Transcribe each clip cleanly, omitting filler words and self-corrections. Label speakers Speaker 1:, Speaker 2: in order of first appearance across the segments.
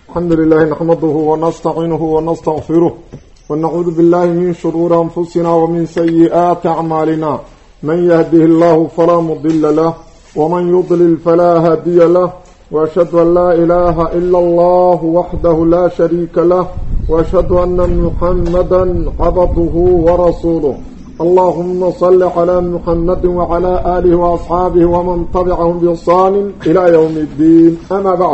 Speaker 1: الحمد لله نحمده ونستعينه ونستغفره ونعوذ بالله من شرور أنفسنا ومن سيئات أعمالنا من يهده الله فلا مضل له ومن يضلل فلا هادي له وأشهد أن لا إله إلا الله وحده لا شريك له وأشهد أن محمدا عبده ورسوله اللهم صل على محمد وعلى آله وأصحابه ومن تبعهم بإحسان إلى يوم الدين أما بعد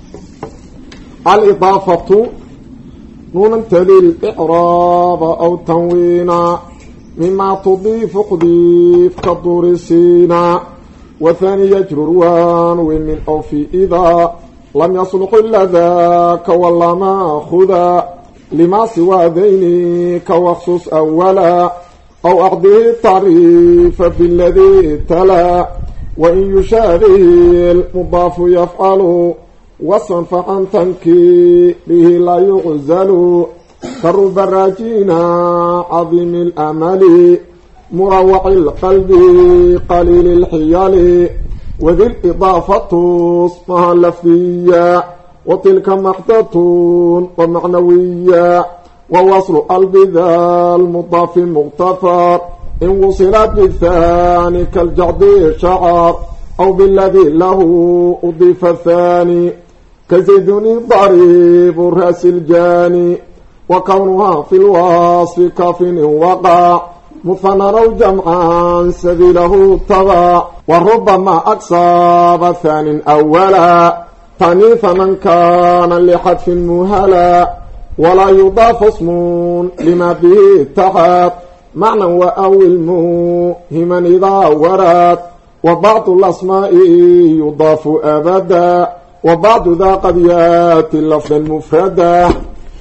Speaker 1: الإضافة نون تلي الإعراب أو تنوينا مما تضيف قضيف كالدور سينا وثاني يجرر وانو من أو في إذا لم يصلح إلا ذاك ولا ما خذا لما سوى ذينك واخصص أولا أو أعده التعريف بالذي تلا وإن يشابه المضاف يفعل وصفا فعن تنكيره لا يغزل كرب الراجينا عظيم الأمل مروع القلب قليل الحيال وذي الإضافة اسمها اللفظية وتلك محدة ومعنوية ووصل قلب ذا المضاف مغتفر إن وصلت بالثاني كالجعد شعر أو بالذي له أضيف الثاني كزيدني ضريب الرأس الجاني وكونها في الوصف كاف وقع مثنى أو جمعا سبيله طبع وربما أكسب ثاني أولا تانيثا من كان لحذف مهلا ولا يضاف اسم لما به تحت معنى وأول موهما إذا ورد وبعض الأسماء يضاف أبدا وبعض ذا قد يأتي اللفظ المفردة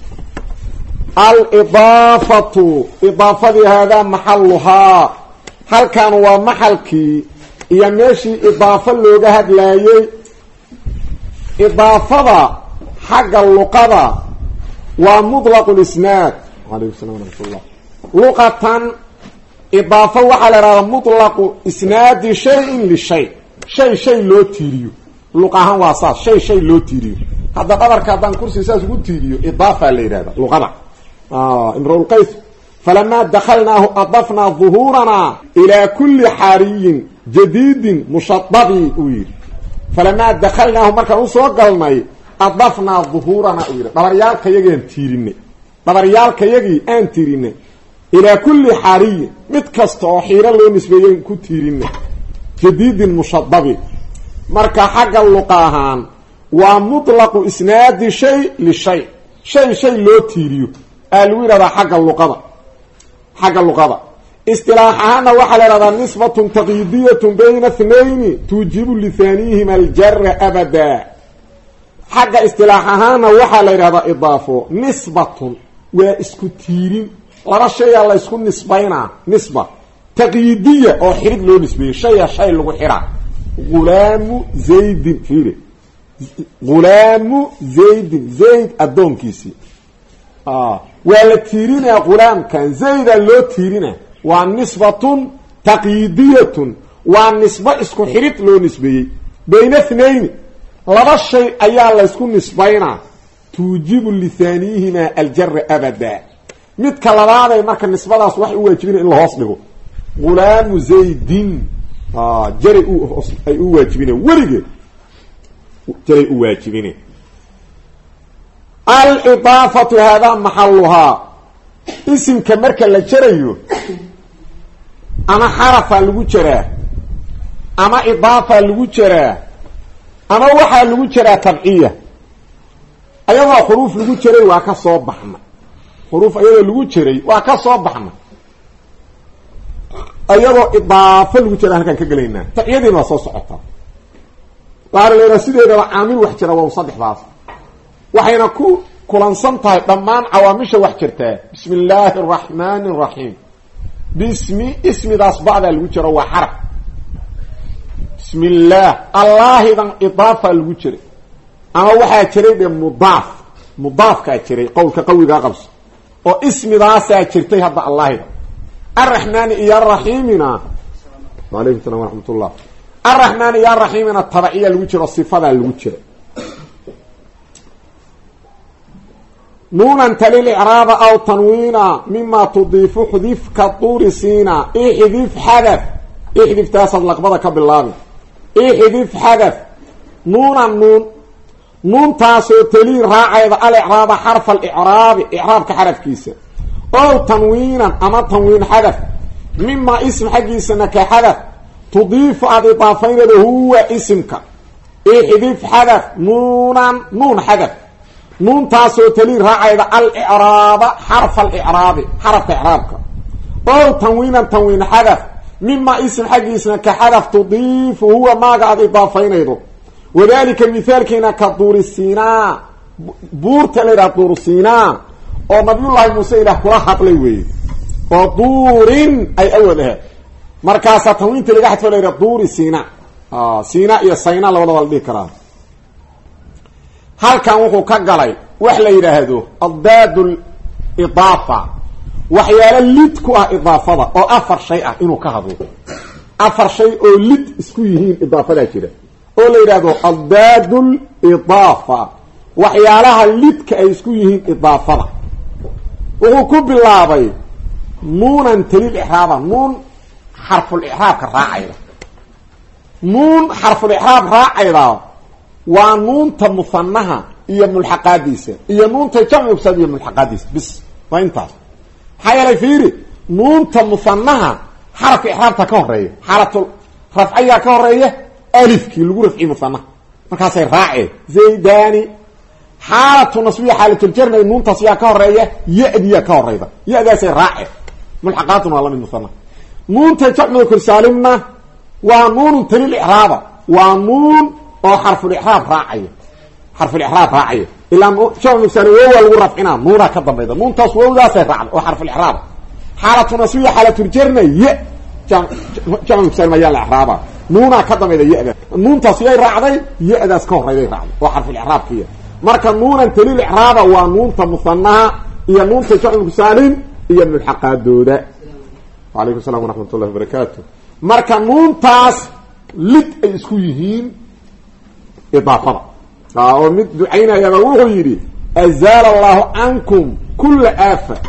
Speaker 1: الإضافة إضافة هذا محلها هل كان ومحلك يمشي إضافة لغة لاي إضافة حق اللقضة ومطلق الإسناد عليه السلام ورحمة الله لغة إضافة وعلى مطلق إسناد شيء للشيء شيء لو تيريو لغة واساس شيء لو تيريو هذا قدر كادان كرسي ساس قد تيريو إضافة لهذا لغة امرؤ القيس فلما دخلناه أضفنا ظهورنا إلى كل حاري جديد مشطب وير فلما دخلناه مركا وصوغلنا أضفنا ظهورنا وير دبريالك يجي أن تيرين إلى كل حاري متكستو حيرا لو نسبيين كتيرين جديد مشطب مركا حق اللقاهان ومطلق إسناد شيء للشيء شيء لو تيريو الويرة حق اللقضة استلاحها وحل لدى نسبة تقييدية بين اثنين توجب لثانيهما الجر أبدا حق استلاحها وحل لدى إضافة نسبة واسكتيرين لرى الشيء الله يسكن نسبة تقييدية أو حرق له نسبة شيء لغو حرق غلام زيد فيري غلام زيد الدون كيسي ولا تيرين يا غلام كان زيد لو تيرين والنسبة تقييدية والنسبة اسكو حريت لو نسبي بين اثنين لبا الشيء ايا لا اسكو نسبينا توجب لثانيهما الجر ابدا مد كلاباده marka nisbadaas wax u waajibin in la hoos dhigo غلام زيد جري ay u waajibin warige جري u waajibin الإضافة هذا محلها اسم كمركا لجريو أما حرفة لجرى أما إضافة لجرى أما وحا لجرى تبعية أيضا حروف لجرى وكا صوبحنا حروف أيضا لجرى وكا صوبحنا أيضا إضافة لجرى هكا كقلينا تقييدين وصوص عطا وعلى الرسيدة إذا عامل وحجرة وصدح باص waxayna ku kulansan tahay dhamaan awaamisha wax jirta bismillaahir rahmaanir rahiim ismidaas bacda lagu jiro waa xarf bismillaah allahidan idaafa lagu jiro ama waxa jiray mudaaf ka jiray qowlka qawiga qabs oo ismidaas jirtay hadda allahidan arrahmaan iyo rahiimina wa alaykum salaam wa rahmatullah arrahmaan iyo rahiimina tabiiya lagu jiro sifada lagu jiro نونا تلي الإعراب أو تنوينا مما تضيف حذف كالطور سينا احذف حذف احذف تاسد لقبضك بالله احذف حذف نونا نون تاسو تلي راعي الإعراب حرف الإعراب إعراب كحرف كيسة أو تنوينا أما تنوين حذف مما اسم حقي سنك حذف تضيف اضافين هو اسمك احذف حذف نونا نون حذف نون تاسو تلي راعي الإعراب حرف الإعراب حرف إعرابك أو تنوينا تنوين حذف مما اسم حقي اسمك حذف تضيف هو ما قاعد اضافين ايضا وذلك مثال كنا كدور السيناء بور تلي دور السيناء او نبي الله موسى الى كلا حقلي ودور اي اولها markaas tanwiinta laga xadfo leeyahay duuri Siina Siina iyo Sayna labada waldi kara halkan wuxuu ka galay wax la yiraahdo adadul idaafa waxyaala lid ku ah idaafada oo afar shay ah inuu ka hadlo afar shay oo lid isku yihiin idaafada jira oo la yiraahdo adadul idaafa waxyaalaha lidka ay isku yihiin idaafada wuxuu ku bilaabay nuunan talil ihraaba nuun حرف الإعراب كراعيدا نون حرف الإعراب راعيدا ونون تمثنها هي ملحقات ديسه هي نون تجمع بسبب ملحقات ديسه بس ما انت حيا لفيري نون تمثنها حرف إعراب تكهريه حرف رفعيه كهريه ألف كي لغو رفعي مثنها مركاسي راعي زيداني حالة نصبية حالة الجرم نون تصبية كهريه يأدي كهريه يأدي سي راعي ملحقاتنا والله من مثنها نون تجمع كرسالمنا ونون تلي الإعراب ونون أو حرف الإعراب راعي حرف الإعراب راعي إلا شو نفسنا وهو الغرف هنا نورا كذا بيضا نون تصوير لا سيفعل وحرف الإعراب حالة نسوية حالة الجرنة ي شو نفسنا مجال الإعراب نونا كذا بيضا ي نون تصوير راعي ي سكور راعي وحرف الإعراب كيه مركا نونا تلي الإعراب ونون تمثنها هي نون تجمع كرسالم هي من الحقات دودة وعليكم السلام ورحمة الله وبركاته مركا نون تاس لد اي اسكو يهين اضافة ومد دعينا يبوه يري ازال الله عنكم كل آفة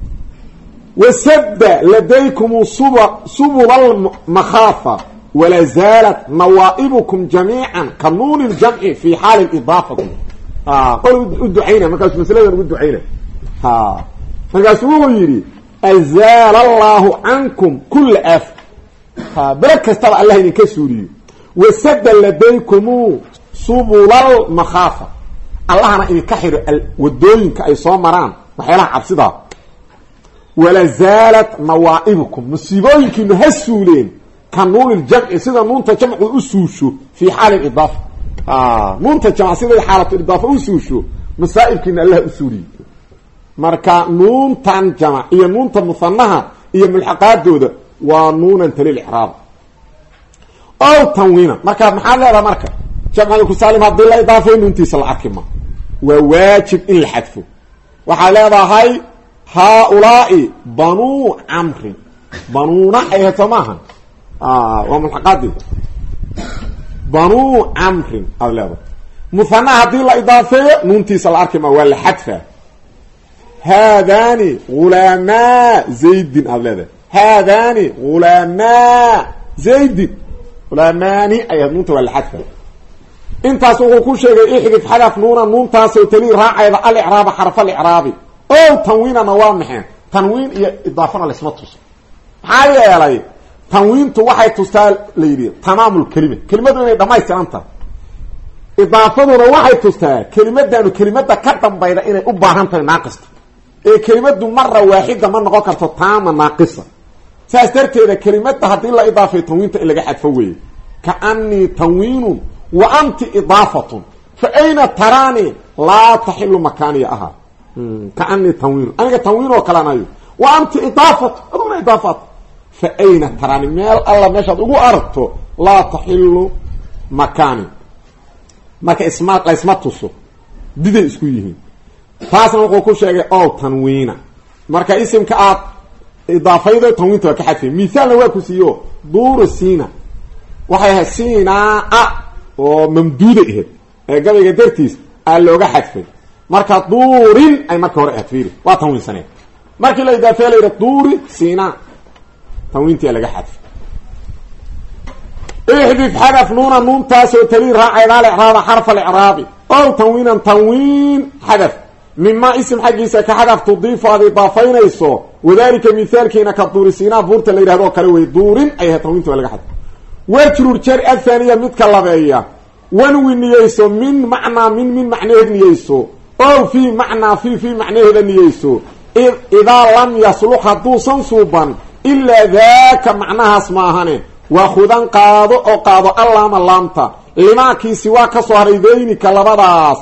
Speaker 1: وسد لديكم سبل المخافة ولا زالت نوائبكم جميعا كنون الجمع في حال الإضافة قولوا الدعينا ما كانش مسألة يقول الدعينا فقالوا هو يري أزال الله عنكم كل آفة بركز طبعا الله إنك سوري وسد لديكم سبل المخافة الله أنا إنك كحر والدولين كأي صامران وحيلا عبصدها ولا زالت نوائبكم مصيبوينك نهسولين كنون الجمع سيدا نون تجمع أسوشو في حال الإضافة نون تجمع سيدا حالة الإضافة أسوشو مصائبك إن الله أسوري marka nuuntan jama iyo nuunta musannaha iyo mulxaqaadooda waa nuunan talil i'raab oo tanwiina marka maxaa leedahay marka jamcu ku saalim hadii la idaafay nuuntiisa la arkima waa waajib in la xadfo waxa leedahay haula'i banu amri banuna ay tamahan wa mulxaqaadi banu amri awlaba musannaha hadii la idaafay nuuntiisa la arkima waa la xadfa هذان غلاما زيد أولاده هذان غلاما زيد غلامان أي نون ولا حذف انت سوق كل شيء احذف حذف نونا نون تاسو تلي راعي الإعراب حرف الإعراب او تنوين نوامح تنوين اضافه لاسم تص حاجه يلي تنوين تو waxay tustaa leeyri tamaamul kelimadu inay dhamaystirantaa idaafaduna waxay tustaa kelimada ka dambayda inay u baahan tahay naaqista كلمة مرة واحدة ما نقول كرتو تامة ناقصة سأسترتي كلمة هذه لا إضافة تنوين إلا قاعد فوي كأني تنوين وأنت إضافة فأين تراني لا تحل مكاني أها كأني تنوين أنا تنوين وكلامي وأنت إضافة أظن إضافة فأين تراني مال الله مشهد وأردت لا تحل مكاني ما كاسمات لا اسمات تصو دي اسكويهين فاسنا وقو كو شيغي او تنوينا marka isimka aad idaafayda tanwiinta ka xadfay misaal waa ku siiyo duur siina waxay siina oo mamduuda ah ee gabayga dartiis aa looga xadfay marka duurin ay marka hore aad fiiri waa tanwiinsaneen markii la idaafeeyo la yidhaha duuri siinaa tanwiintii laga xadf احذف حذف نونا نون تاسو تلي راعي الإعراب حرف الإعراب أو تنوينا تنوين حذف مما اسم حقيسة كحذف تضيف هذه إضافين يسو وذلك مثال كينا كالدور سينا بورت اللي يرهدو كالوي دور أيها تنوين تولي حذف ويترور الشرع الثانية متكلبية ونوين يسو من معنى من معنى يسو أو في معنى في معنى يسو إذا لم يصلح دوسا صوبا إلا ذاك معناها اسماهانه وخذن قاضو او قاضو اللام اللامتا لما كي سوا كسوهريدين كلبداس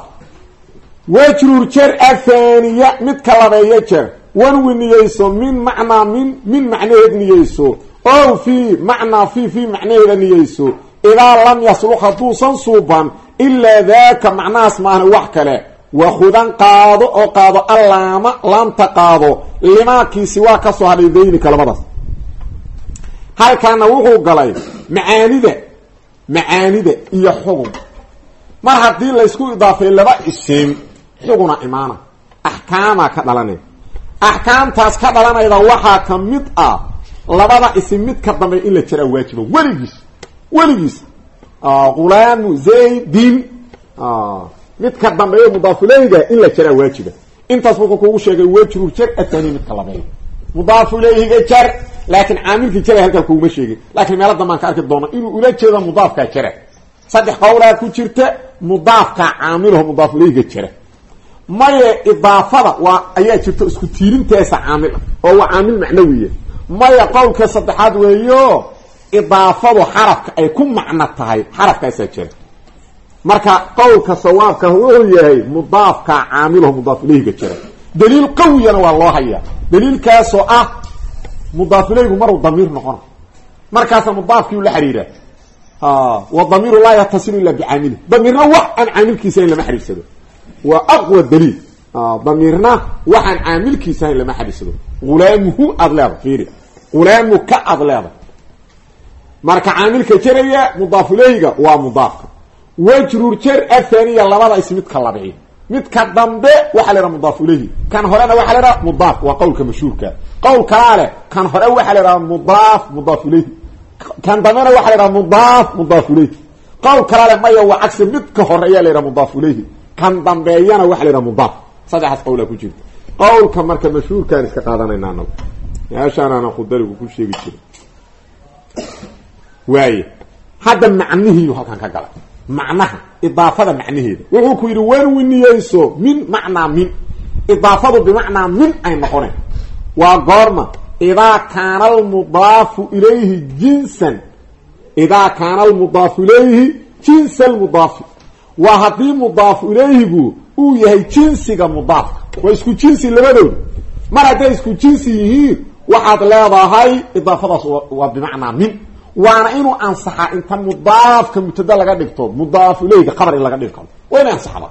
Speaker 1: وجرور جر الثانيه متكلبيه جر ونوينيسو من معنى من معنى نيسو او في معنى في معنى نيسو اذا لم يصلح دوسا صوبا الا ذاك معنى اسمه وحكله وخذن قاضو او قاضو اللام لامتا قاضو لما كي سوا كسوهريدين كلبداس halkaana wuxuu galay macaanida iyo xugun mar hadii la isku idaafay laba isim xuguna imaana ahkaama ka dhalanay ahkaamtaas ka dhalanayda waxa kamid ah labada isim mid ka dambe in la jira waajiba waligiis qulaan zaydin mid ka dambe mudaaf ilayga in la jira waajiba intaas wuxuu kugu sheegay waajib jar atani mid kala bay mudaaf ilayga jar لكن عامل في جره halka kuma sheegay laakiin meel damaan ka arki doono inuu ula jeedo mudaafka jira saddex qowlaa ku jirta mudaafka caamiluhu mudaaf ilayga jira maya idaafada waa ayaa jirto isku tiirinteesa caamil oo waa caamil macnawiye maya qowlka saddexaad weeyo idaafadu xarafka ay ku macna tahay xarafkaas jira marka qowlka sawaabka uu yahay mudaafka caamiluhu mudaaf ilayga jira daliil qawiyana waa loo hayaa daliilkaas oo ah مضاف إليه مرة ضمير نقرأ مركز مضاف كيو لحريرة والضمير لا يتصل إلا بعامله ضميرنا وحن عامل كيسين لما حرير سده وأقوى الدليل ضميرنا وحن عامل كيسين لما حرير سده غلامه أضلاب فيري غلامه كأضلاب مركز عامل كجرية مضاف إليه ومضاف وجرور جر الثانية لماذا اسمه كاللبعين متقدم به وحلر مضاف إليه كان هرانا وحلر مضاف وقولك مشهور قول كاله كان هرانا وحلر مضاف إليه كان ضمير وحلر مضاف إليه قول كاله ما يو عكس متك هرايا لر مضاف إليه كان ضمبيانا وحلر مضاف صدح قولك وجيب قول كمرك مشهور كان اسك قادنينا نو يا شان انا خدلك كل شيء جير واي هذا معنيه halkan ka gala معناها إضافة معنيه وهو يقول وين يسو من معنى من إضافة بمعنى من أي مقرن وقرما إذا كان المضاف إليه جنسا إذا كان المضاف إليه جنس المضاف وهذه مضاف إليه هو يهي جنسك مضاف ويسكو جنسي لبدو مرة يسكو جنسي وحد لا هاي إضافة وبمعنى من وانا انو انصحا انت مضاف كمبتدا لغا دغتو مضاف اليه خبر لغا دغتو وين انصحا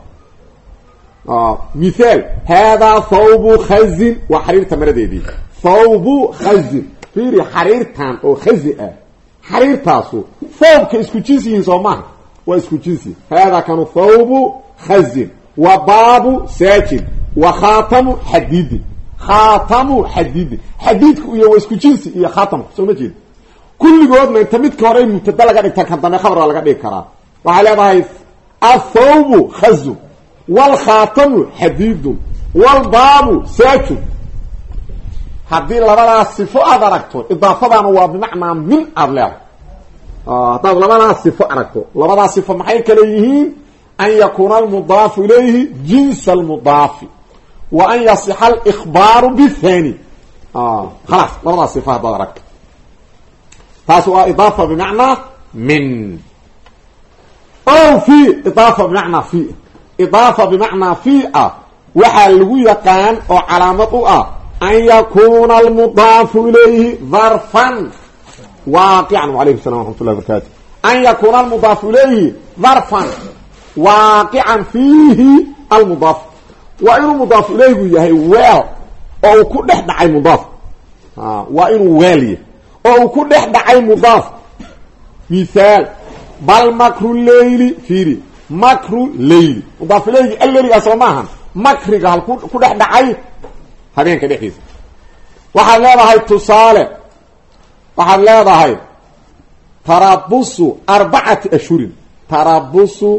Speaker 1: مثال هذا ثوب خز وحرير تمرديدي ثوب خز في حريرتان او خزئ حرير تاسو ثوب كاسكو جنسي سوما واسكو جنسي هذا كان ثوب خز وباب ساكن وخاتم حديد خاتم حديد حديد واسكو جنسي يا خاتم سوما جيد كل جود ما انت متكوري مبتدا لغا دغتا كدنا خبر لغا دغ كرا وعلى باي الثوب خز والخاتم حديد والباب ساكن هذه لبدا صفه ادركتو اضافه هو بمعنى من اضلاع طب لبدا صفه ادركتو لبدا صفه maxay kale yihiin an yakuna al-mudaf ilayhi jins al-mudaf wa an yasih al-ikhbar bi-thani خلاص لبدا صفه ادركتو فاسوا إضافة بمعنى من أو في إضافة بمعنى في إضافة بمعنى في وحلو يقان أو علامة أن يكون المضاف إليه ظرفا واقعا وعليكم السلام ورحمة الله وبركاته أن يكون المضاف إليه ظرفا واقعا فيه المضاف وإنه مضاف إليه يهي ويل أو كل إحدى عين مضاف وإنه والي او ku dhex dhacay mudaaf مثال بل مكر الليل فيري مكر الليل مضاف اليه الليل اسمعها makriga hal ku dhex dhacay habeenka dhexdiisa waxaad leedahay tusaale waxaad leedahay tarabusu 4 ashhurin tarabusu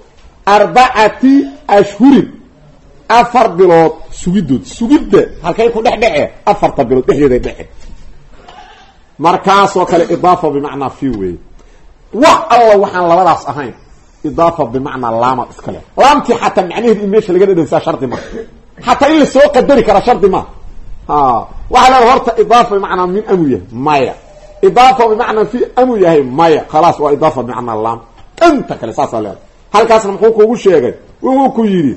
Speaker 1: 4 ashhurin 4 bilood sugidda halkay ku dhex dhacee 4 bilood dhexdeeda dhace markaas oo kale idaafa bimacna fi way wax alla waxaan labadaas ahayn idaafa bimacna laama iskale laamti hatta macnaheedu meesha laga dhadhansaa shardi ma hatta in la soo qadari kara shardi ma waxa la horta idaafa bimacna min amuya maya idaafa bimacna fi amuya maya خلاص waa idaafa bimacna laam anta kale saas la halkaasna muxuu kuugu sheegay wuxuu ku yiri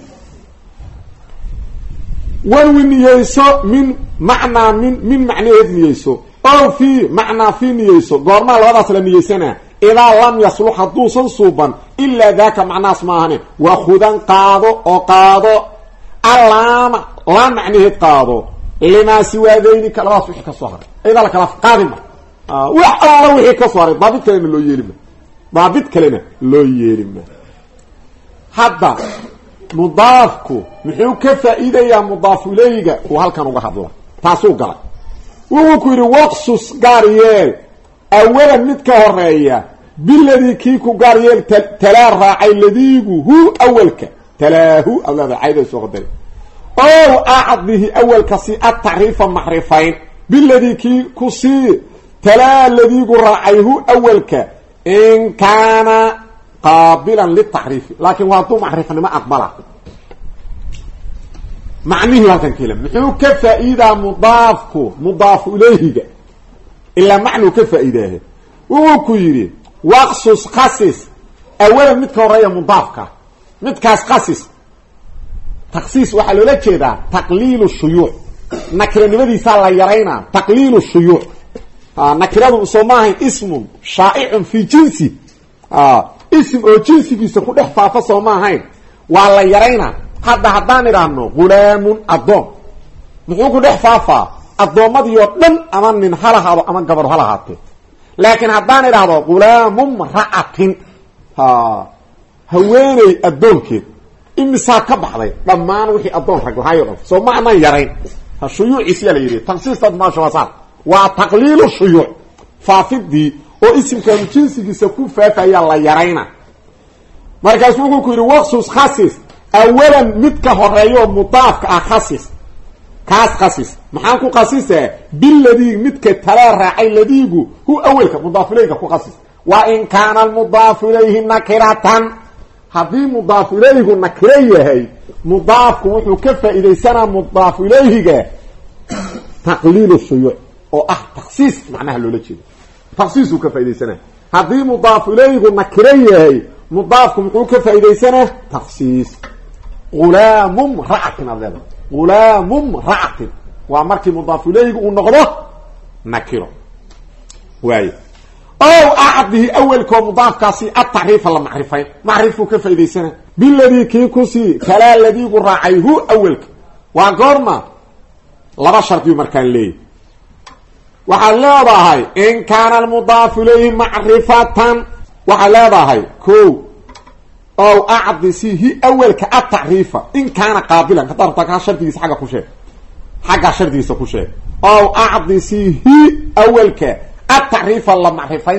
Speaker 1: walwiniyayso min macna min macnaheed niyayso oo fi macna fi niyayso goorma labadaas la niyaysana idaa lam yasluh haduusan suuban illa daaka macnaas maahane wa khudan qaado alaama la macnaheed qaado lima siwaadayni kaladaas wixii ka soo haray idaa la kala qaadima wax alla wixii ka soo haray daabit kalena loo yeelima hadda mudaafku muxuu ka faa'iideeyaa mudaaf ilayga oo halkan uga hadla taasoo galay wuxuu ku yiri waqsus gaariyeel awalan mid ka horeeya billadii kii ku gaariyeel talaa raacay ladiigu hu awalka talaahu awlada ayda soo qadari oo aadhihi awalka si at-ta'rifa mahrifayn billadii kii ku si talaa ladiigu raacay hu awalka in kaana قابلا للتعريف لكن وهو معرفة ما أقبله معنيه هذا الكلام محيو كفائدة مضاف إليه إلا معنى كفائدة وهو كيري واخصص خصص أولا متك ورأي مضافك متكاس خصص تخصيص وحلو لك كده تقليل الشيوع نكرة نبدي سالة يرينا تقليل الشيوع نكرة صماه اسم شائع في جنسي اسم او جنسيgiisa ku dhex faafa Soomaaliyeed waa la yareyna hadaan iraano gulaamun adoom muxuu ku dhex faafa adoomadii oo dhan ama nin halahaado ama gabar halahaate laakiin hadaan iraado gulaamun ra'atin haweenay adoonkeed imisa ka baxday dhamaan wixii adoon rag lahayo Soomaaliyeed yareyn shuyuuciisa la yiri tansiisad ma sha wasal wa taqliilu shuyuu faafidi oo isimka jinsigiisa ku faafaya la yareyna markaas wuxuu ku yiri waqsus khasis awalan mid ka horeeyo mudaafka ah khasis maxaan ku khasisay billadii midka tala raacay ladiigu hu awalka mudaaf ilayka ku khasis wa in kana al mudaaf ilayhi nakiratan hadii mudaaf ilayhi nakira yahay mudaafku wuxuu ka faa'iideysana mudaaf ilayhiga taqliil shuyu oo takhsis macnaha loo jeedo تخصيص كفايديسنا هذه مضاف اليه نكريه مضاف مكو كفايديسنا تخصيص غلام امرأة هذا غلام امرأة وامرك مضاف اليه ونقضه نكره واي او اعده اول كمضاف كاسي التعريف ولا معرفه معرفه كفايديسنا بالذي كيكوسي كلا الذي راعيه اولك وقرما لا شرط يمركان ليه waxaa leedahay in kaana almudaaf ilayhi macrifatan waxaa leedahay kow oo acdisihi awalka at-ta'rifa in kaana qaabilan qadarta ka shardigiisa xaga shardigiisa ku sheeg oo acdisihi awalka at-ta'rifa la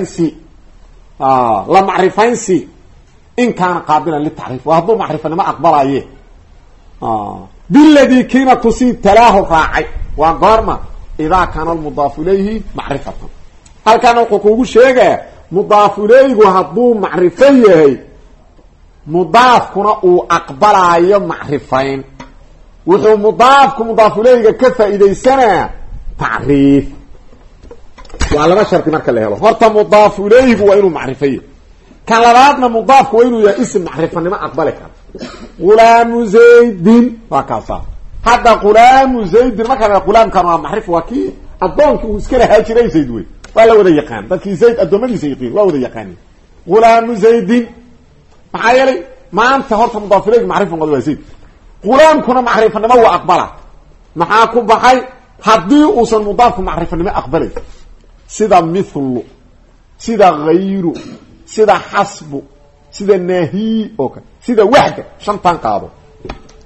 Speaker 1: macrifaynsi in kaana qaabilan lit-ta'rif wa hadu macrifana ma aqbalaye billadhi kina tusi talaahu raacay wa qarma إذا كان المضاف إليه معرفة هل كان حقوق شيء مضاف إليه وهضو معرفيه مضاف كنا أقبل أي معرفين وحو مضاف إليه كفى إذا سنة تعريف وعلى ما شرط مركز له هرت مضاف إليه وإنه معرفيه كان لرادنا مضاف وإنه يا اسم معرفة ما أقبلك غلام زيد وكذا هذا غلام زيد ما كان غلام كان معرفه وكي الضونك وسكله هاجري زيد وي ولا ودا يقان دكي زيد ادومدي سيقين لا ودا يقان غلام زيد محايلي ما انت هرت مضاف اليه معرفه قد زيد غلام كنا معرفه ما هو اقبله معاكم بحي حدي اوصل مضاف معرفه ما اقبله سدا مثل سدا غير سدا حسب سدا نهي اوكي سدا وحده شنطان قادو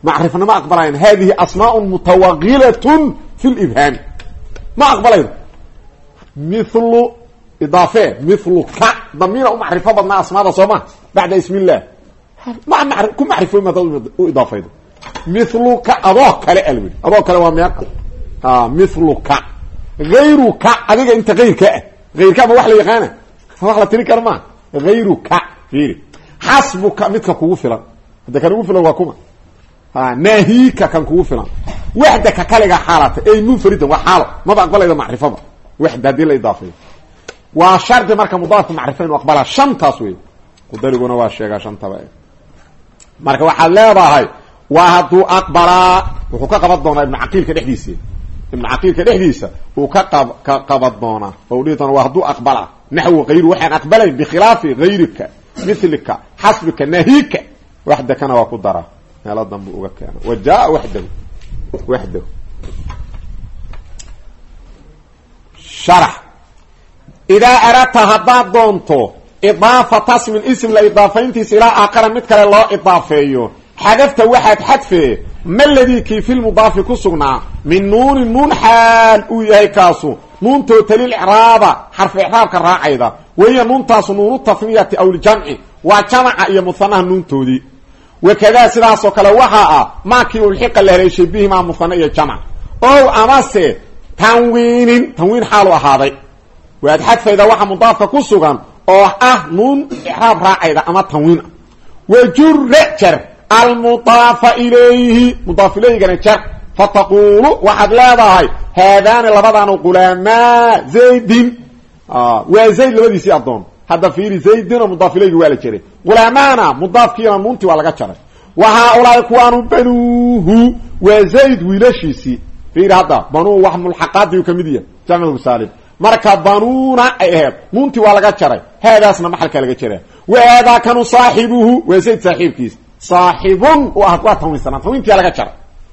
Speaker 1: macrifna ma aqbalayn hadhihi asmaa'un mutawaqilatun fi libhaam ma aqbalayn mithlu idaafe mithlu ka damiira u macrifo badnaa asmaada sooma bacda ismi illah ku macrifo ma u idaafaydo mithlu ka adoo kale alwil adoo kale waa meeqa mithlu ka غayru ka adiga inta غayrka ah غayrka ma wax la yaqaana wax la tiri karma غayru ka fiiri hasbuka midka kugu filan hada kan ugu filan waa kuma nahika kan kugu filan wahdaka kaliga xaalata ay munfaridan wa xaalo ma aqbalayda macrifada wahda hadii la idaafay waa shardi marka mudaaf macrifa inuu aqbala shantaas weey qudariguna waa sheega shantaba marka waxa leedahay waa haduu aqbala wuxuu ka qabad doonaa ibn aqilka dhexdiisa ibn aqilka dhexdiisa uu ka qabad doonaa oo dhigtan waa haduu aqbala nahwu غayru waxaan aqbalay bi khilaafi ghayrika mithlika hasbika nahika wahdakana waa ku dara meel dambu uga keena wajaa wahdahu sharh ida arata hadda doonto idaafata ismin ism la idaafayntiisa ila aqara mid kale loo idaafeeyo xadafta waxaad xadfee maladii kii fil mudaaf ku sugnaa min nuun xaal uu yahay kaasu nuun tootalil i'raaba xarf i'raabka raacayda waya nuuntaas nuunu tafniyati aw jamci wa jamaca iyo musannaha nuuntoodii wakada sidaas oo kale waxa ma kii ulxiqa la heleeshay bihima musanna iyo jamac oo amase tanwiin xaalu ahaaday waad xadfayda waxa mudaafka ku sugan oo nuun i'raab raacayda ama tanwiin wajurra jar المضاف إليه مضاف إليه جر فتقول واحد لا ضاي هذان لبضان غلاما زيد وزيد لبدي سي أضون هذا فيري زيد مضاف إليه ولا جري غلامانا مضاف كينا منتي ولا جري وهؤلاء كانوا بنوه وزيد ولشيسي فيري هذا بنو وحم الحقات وكمدية جمع المسالم مركب بنونا ايهاب منتي ولا جري هذا اسمه محل كلا جري وهذا كانوا صاحبه وزيد صاحب كيس صاحب واقواتهم السنه وانت يا لغا جر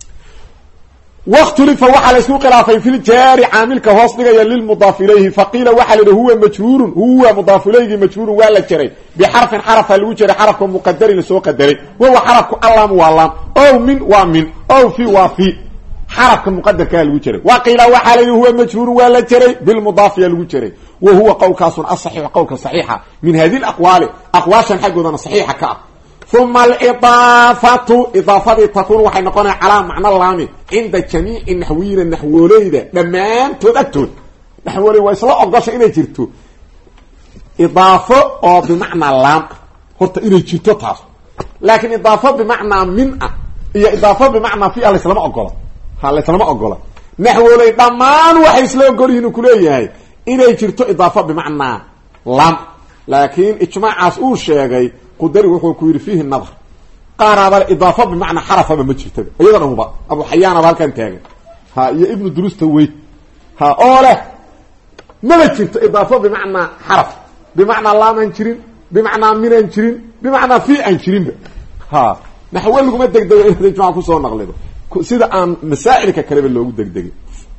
Speaker 1: واختلف وحل اسمه خلافين في الجار عامل كهوس دغيا للمضاف اليه فقيل وحل هو مجرور هو مضاف اليه مجرور ولا جري بحرف حرف لو جري حرف مقدر لسو قدري وهو حرف اللام واللام او من ومن او في وفي حرف مقدر كان جري وقيل وحل هو مجرور ولا جري بالمضاف لو جري وهو قول كاس الصحيح قولك صحيحه من هذه الاقوال اقواشا حقنا صحيحه كا ثم إضافة تكون وحي نقول على معنى اللام عند جميع النحويين النحولين دمان تدتون نحولي ويسلا أقاش إني جرتو إضافة أو بمعنى اللام هرت إني جرتو تاس لكن إضافة بمعنى من هي إضافة بمعنى في الإسلام أقوله الإسلام أقوله نحولي دمان وحي إسلام قولين كلية إني جرتو إضافة بمعنى لام لكن إجماع عسول شيء قدري وحو كوير فيه النظر قارب الإضافة بمعنى حرف بمجرد أيضا هو أبو حيانا بالكان تاغي يا ابن دروس توي أوله ما مجرد إضافة بمعنى حرف بمعنى الله منشرين بمعنى من انشرين بمعنى في انشرين نحول لكم الدقدقة إذا جماعة كسور نغلبه سيدا عن مسائلك كلمة اللي هو الدقدقة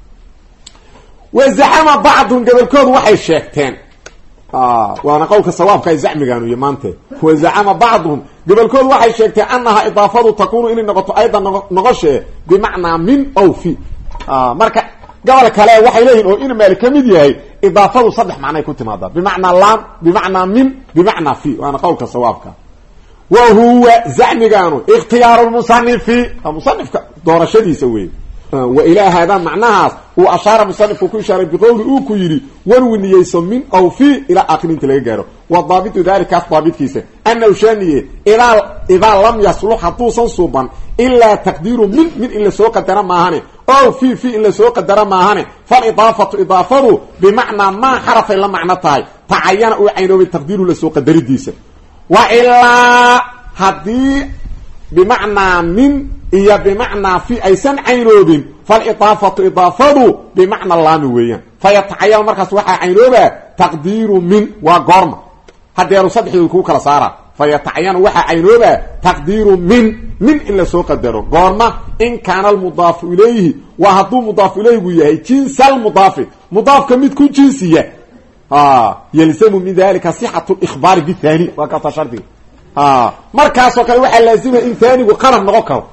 Speaker 1: وزعم بعضهم قبل كود وحي الشيكتين وانا قولك الصواب كاي زعمي كانوا يمانته وزعم بعضهم قبل كل واحد شيكتي انها اضافته تكون اني نقطه ايضا نغشه بمعنى من او في marka قال كلام waxay leeyihiin oo in meel kamid yahay idaafadu saddex macna ku timaada bimacna lam bimacna min bimacna fi waana qowlka sawaabka wa huwa za'miganu ikhtiyar al-musannif musannifka doorashadiisa weey wa ila hada macnaha wa ashara musannif ku ishaara biqowli uu ku yiri warwiniyayso min aw fi ila aqrinta laga gaaro wa dabitu dhalika dabitkiisa anna shaniye ila lam yasluh hatusan suban illa taqdiru min illa soo qadara maahane أو في إلا سوق الدرا ماهانه فالإضافة إضافته بمعنى ما حرف إلا معنى تاي تعين أو عينه بالتقدير لسوق الدري ديسة وإلا هذه بمعنى من إيا بمعنى في أيسان عينه فالإضافة إضافته بمعنى اللام ويا فيتعين مركز وحا عينه تقدير من وقرم هذا يرصدح الكوكرة صارة فيتعين وحا عينه تقدير من إلا سوق الدرو قرمة إن كان المضاف إليه وهدو مضاف إليه ويهي جنس المضاف مضاف كميت كون جنسية يلزم من ذلك صحة الإخبار بالثاني وكذا شرطي مركز وكذا وحا لازمه إن ثاني وقرم نغكر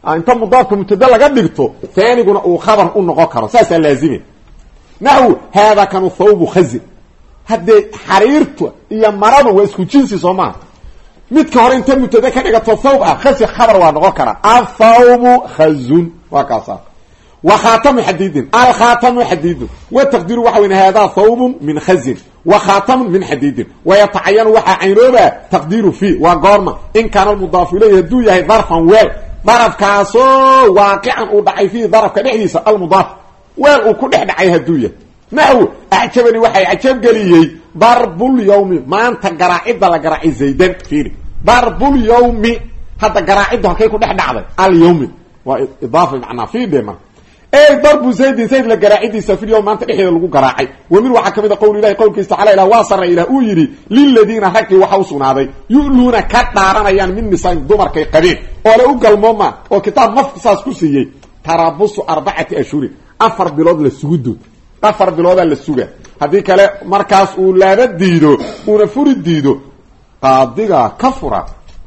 Speaker 1: انت مضاف مبتدا laga dhigto thaniguna uu khabar u noqon karo saas laazimi nahu hada kanu thawb khazin hadde xariirtu iyo maradu waa isku jinsi Soomaa mid ka hor inta mubtada ka dhigato thawb khazi khabar waa noqon kara athawb khazun wa kaasa wa khatam hadid al khatam hadid wa taqdiru waxa weyn hada thawb min khazin wa khatam min hadid wa yata'ayyan waxa aynooba taqdiru fi wa gorma in kana al mudaf ilayhi du yahay darfan wal daraf kaaso waaqi'an u dhacay fi darafka dhexdiisa al mudaf wal uu ku dhexdhacay haduuya nahu ajabani waxay ajab galiyay darbul yawmi maanta garaacida la garaaci zaydan fiiri darbul yawmi hada garaacidu halkay ku dhexdhacday al yawmi wa idaafa macna fi dema ay darbu zayd la garaacidiisa fi yawm maanta dhexdeeda lagu garaacay wamir waxa kamida qowl ilaahi qowlkiisa taala ila wasara ila uu yiri lil ladina raqi waxa usunaaday yuluna ka dhaaranayaan min nisaan dumarkay qabeen oo la u galmooma oo kitaab mafsaas ku siiyay tarabusu 4 ashhur 4 bilood la sugudo 4 bilood la suga hadii kale markaas uu laaba diido una furi diido qaadiga kafura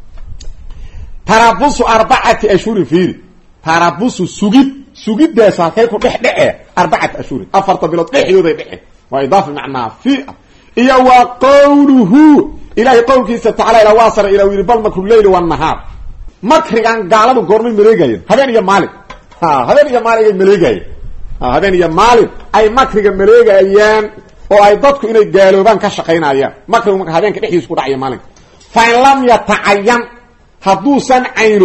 Speaker 1: tarabusu 4 ashhur fiiri tarabusu sugidaas halkay ku dhexdhace 4 ashhur 4 bilood dhexdooda dhace waa idaafa macna fi iyo waa qawluhu ilaahi qowlkiisa taala ila wasara ila yiri bal makru layl wa nahar makrigan gaaladu goormay maleegayeen habeen iyo maalin habeen iyo maalin ay maleegayeen habeen iyo maalin ay makriga maleegayeen oo ay dadku inay gaaloobaan ka shaqeynayaan makrigu marka habeenka dhexdiisa ku dhacay maalin fa in lam yata'ayyan haduusan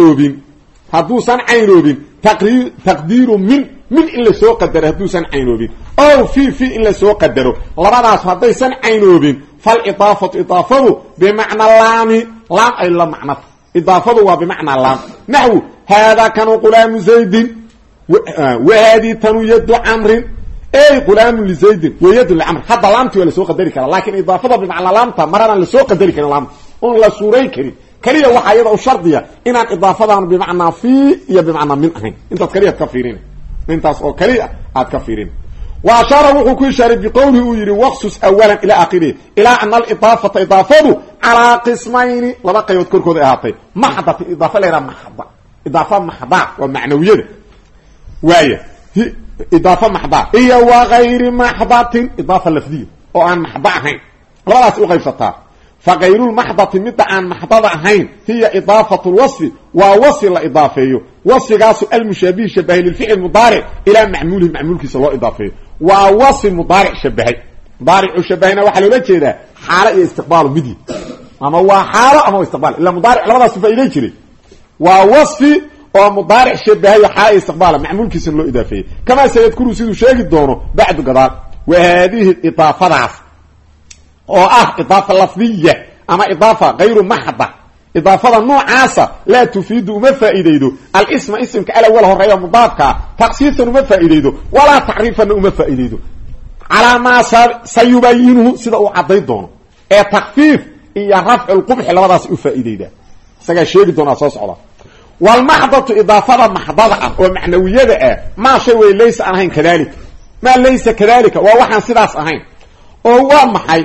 Speaker 1: aynoobin taqdiiru min illa soo qadaro haduusan aynoobin oo fi illa soo qadaro labadaas hadaysan aynoobin fal idaafatu idaafadu bimacna lam ay la macna idaafadu waa bimacna lam nahwu hada kanu qulam zayd wa hadi tanu yad amr ay qulam li zayd wa yad li amr hada lamti wala soo qadari kara laakin idaafadu bimacna lamta marana la soo qadari kara lam on la suuray kari kaliya waxa iyada u shardiya inaan idaafadan bimacna fi iyo bimacna min ahayn inta kaliya ka fiirin intaas oo kaliya aad ka fiirin wa ashara wuxuu ku isharay bi qawlihi yiri waqsus awalan ila akhiri ila an al idafata idafadu ala qismayn laba qaybood korkooda ahaatay mahdat idafa leera mahda idafa mahda wa macnawiyada waaya idafa mahda iyo wa ghayri mahdatin idafa lafdiyya oo aan mahda ahayn labadaas u qaybsataa فغير المحضة مدى عن محضة هين هي إضافة الوصف ووصف الإضافية وصف قاسو المشابه شبه للفعل المضارع إلى معموله معمول كيس الله إضافية ووصف المضارع شبهي مضارع شبهنا وحلو لك ده حالة استقبال بدي أما هو حالة أما هو استقبال إلا مضارع لماذا صفة إليك لي ووصف ومضارع شبهي حالة استقبال معمول كيس الله إضافية كما سيذكر سيدو شاك الدونه بعد قضاء وهذه الإضافة ضعف oo idaafa lafdiyya ama idaafa ghayru mahda idaafada noocaasa la tufiidu uma faa'iideedo al isma ismka ala wala horeeyo mudaafka taqsiisan uma faa'iideedo wala tacriifan uma faa'iideedo ala ma sayubayinu sida uu caday doono ee takhfiif iyo raf'ul qubh labadaas u faa'iideeyda saga sheegi doona soo socda wal mahdatu idaafada mahdada oo macnawiyada ma shay way laysa ahayn kadalik ma laysa kadalika waa waxaan sidaas ahayn oo waa maxay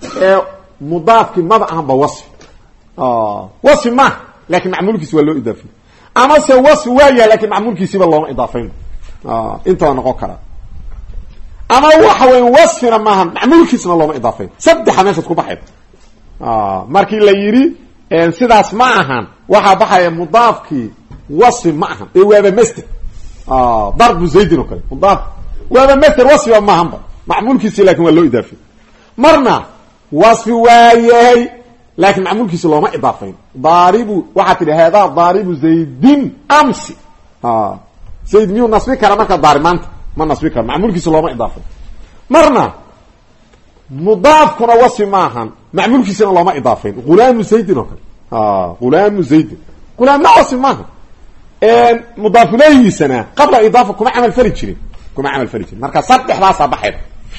Speaker 1: مضاف كما أهم بوصف وصف ما لكن معمول كيس ولا إضافي أما سو وصف ويا لكن معمول كيس والله إضافين أنت أنا قكرة أما هو حوي وصف لما هم معمول كيس والله إضافين سد حماسة كبحر ماركي ليري سداس معهم وحا بحر مضاف كي وصف معهم إيه وهذا مستر ضرب زيد وكذا مضاف وهذا مستر وصف معهم معمول كيس لكن ولا إضافي مرنا وصف وايهي لكن معمول كيس الله ما إضافين ضارب واحد هذا ضارب زيد أمسي زيد ميو نصبك على مكة ضارب ما نصبك معمول كيس الله ما إضافين مرنا مضاف كنا وصف معهم معمول كيس الله ما إضافين غلام زيد نقل غلام زيد غلام ما وصف معهم مضاف إليه سنة قبل إضافة كما عمل فريد شرين مركز صدح راسا بحر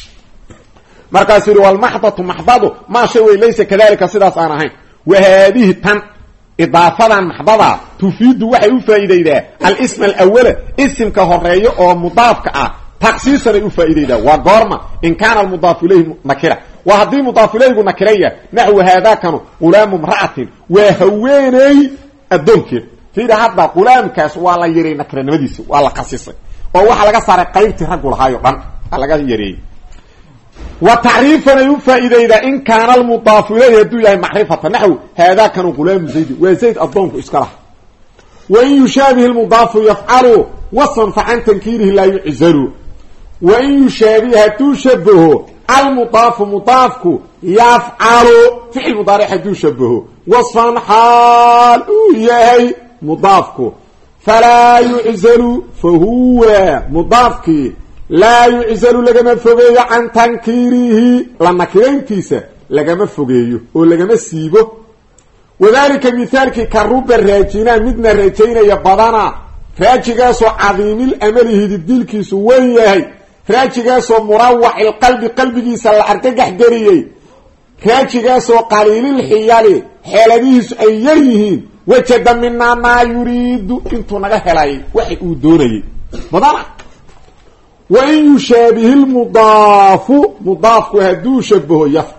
Speaker 1: مركز والمحضة محضة ما شيء ليس كذلك سداس أنا هين وهذه تن إضافة محضة تفيد وحي فائدة الاسم الأول اسم كهرية أو مضاف تخصيصا فائدة وقرما إن كان المضاف إليه نكرة وهذه مضاف إليه نكرية نحو هذا كانوا غلام امرأة وهويني الدنكر fiiri hadda qulaamkaas waa la yareeyay nakranimadiisa waa la qasisay oo waxa laga saaray qaybtii rag lahaayo dhan laga yareeyay wa ta'rifan yufaidayda in kana al mudaf ilayhi hadu yahay ma'rifatan nahwu hada kanu qulam zayd wa zayd adonku iskala wa in yushabihu al mudaf yaf'alu wasfan fa an tankirihi la yu'zaru wa in yushabihu tushabahu al mudaf mudafku yaf'alu fi'l mudari' tushabahu wasfan hal yahay mudafku fala yu'zaru fa huwa mudafki لا يعزل لغما فوغيو عن تنكيره لما كرينتيسا لغما فوغيو او لغما سيبو وذلك مثالك كروب الراجينا مدنا راجينا يبضانا راجيغاسو عظيم الامل هددلكيسو ويهي راجيغاسو مروح القلب قلبكيسا الارتقح قريي راجيغاسو قليل الحيال حيالديس ايريهين وجد منا ما يريد انتو نغهلاي وحي اودوني بضانا وإن يشابه المضاف مضاف هدو شبه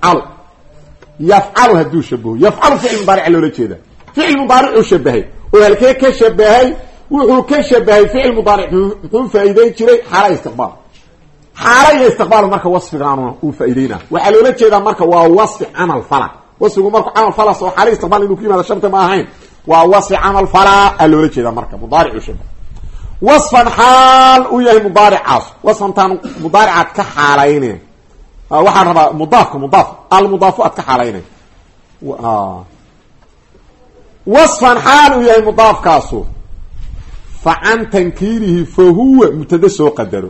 Speaker 1: يفعل هدو شبه يفعل فعل مضارع لولا جيدا فعل مضارع شبهه وهلكي كشبهه وحو كشبهه فعل مضارع هو فائدين جري حاله استقبال حاله استقبال marka wasfigaano uu faa'iideena waxa loola jeeda marka waa wasfi amal fala wasfigu marka amal fala soo xaale istaqbal inuu kiimada sharta ma ahayn waa wasfi amal fala loola jeeda marka mudaric shubah وصفا حال وياه مضارع عاص وصفا تان مضارعات كحالين waxaan rabaa مضاف المضافات كحالين وصفا حال وياه مضاف كاسو فعن تنكيره فهو مبتدا سو قدره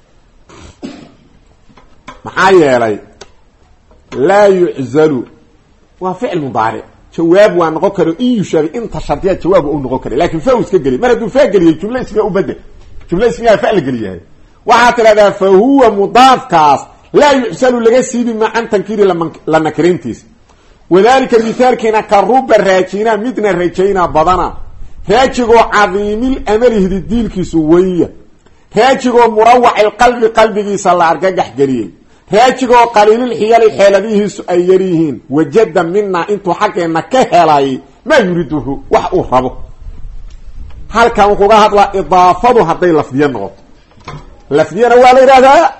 Speaker 1: معايا لي لا يعزل وفعل مضارع جواب وان نقول كرو ان يشابه انت شرطيه جواب او نقول كرو لكن فاوس كغلي ما دو فاغلي جمله اسمها وبدل جمله اسمها فعل غليها وحات هذا فهو مضاف كاس لا يحسن لغا سيبي مع ان تنكير لما كرينتيس وذلك مثال كنا كروب الراجينا مدنا الراجينا بدنا راجيغو عظيم الامل هديلكيس ويه راجيغو مروع القلب قلبي صلى ارغخ غليه راجيغو قليل الحيل حيلديهس اي يريهين وجد منا انتو حقنا كهلاي ما يريده wax uu rabo halkan wuxuu ka hadlaa idaafadu haday lafdiyo noqoto lafdiyana waa la yiraahdaa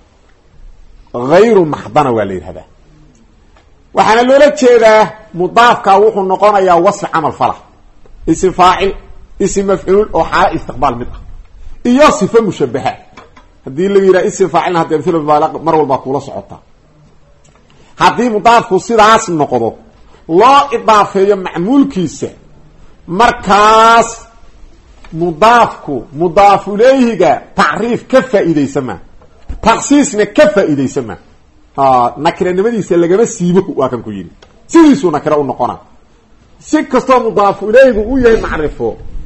Speaker 1: غير محضنا waa la yiraahdaa waxana loola jeedaa mudaafka wuxuu noqonayaa wasf amal falah ism fa'il ism maf'ul oo xaala istiqbaal mid ah iyo sifa mushabbaha hadii la yiraahdo ism fa'il hadii amthila mubalagh mar walba kula socota hadii mudaafku sidaas noqdo loo idaafeeyo macmuulkiisa markaas mudaafku mudaaf ilayhiga ta'riif ka faa'iideysama takhsiisna ka faa'iideysama nakranimadiisa lagama siibo waa kan ku yiri sidiisu nakra u noqona si kasto mudaaf ilayhigu u yahay macrifo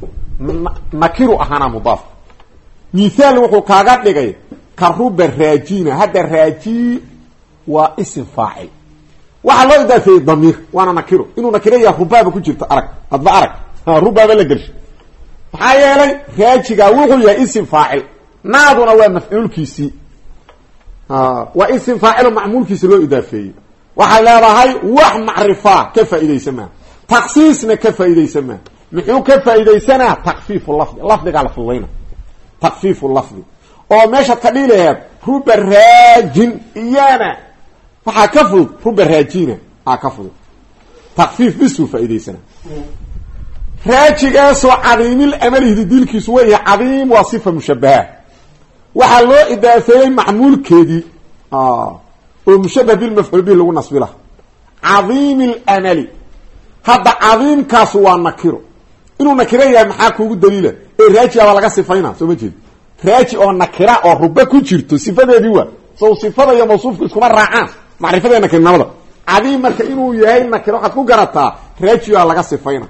Speaker 1: nakiru ahana mudaaf مثال وحو كاغا دغاي كروب الراجين هذا الراجي واسم فاعل waxa loo idaafay damiir waana nakiro inuu nakiraya rubaaba ku jirto arag hadba arag rubaaba la galsh waxa yeelay raajiga wuxuu yahay ism faa'il naaduna waa maf'uulkiisi wa ism faa'il ma'muulkiisi loo idaafay waxa leedahay wax macrifa ka faa'iideysama takhsiisna ka faa'iideysama muxuu ka faa'iideysana takhfiif lafdi lafdiga la fudayna تخفيف اللفظ او ماشا قليله رب الراجين ايانا فحكفل رب الراجين اكفل تخفيف بسو فايديسنا راجيغاسو عظيم الامل هديلكيس وهي عظيم وصفه مشبهه waxa loo idaafay macmuulkeedii oo mushbah bil maf'ul bihi lagu nasbila عظيم الامل hada عظيم kaas waa nakiro inuu nakira yahay maxaa kuugu daliila raaji waa laga sifayna soo ma jeed raaji oo nakira oo ruba ku jirto sifadeedii waa soo sifada iyo mawsuufku iskuma raacaan macrifadeena keenamada عظيم marka inuu yahay nakira waxaad ku garataa raaji waa laga sifayna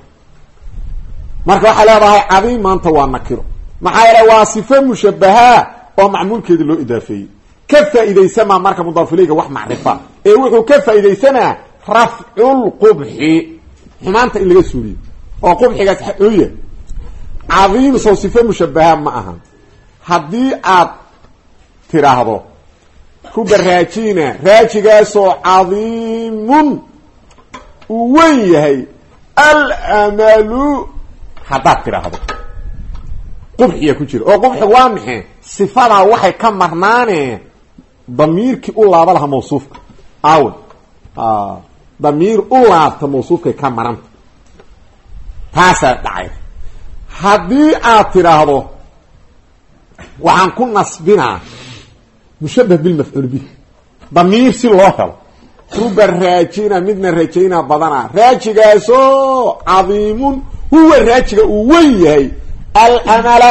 Speaker 1: marka waxa leedahay عظيم maanta waa nakiro maxaa yeelay waa sifa mushabbaha oo macmuulkeedii loo idaafeeyay ka faa'iideysama marka mudaaf ilayga wax macrifa ee wuxuu ka faa'iideysanaa raf'ul qubhi xumaanta in laga suuliyo oo qubxigaas xooya عظيم soo sifa mushabbaha ma aha hadii aad tiraahdo ku baraajina raajigaas oo عظيم u weyn yahay al amalu haddaad tiraahdo qubxiya ku jira oo qubxi waa maxay sifadaa waxay ka marnaaneen damiirkii u laaba laha mawsuufka aw damiir u laabta mawsuufkay ka maranta taasaa dhacay haddii aad tiraahdo waxaan ku nasbinaa mushabbah bilmafcuul bih damiir si loo helo ruba raajina midna rajayna badana raajigaasoo cadiimun huwa raajiga uu wen yahay alamala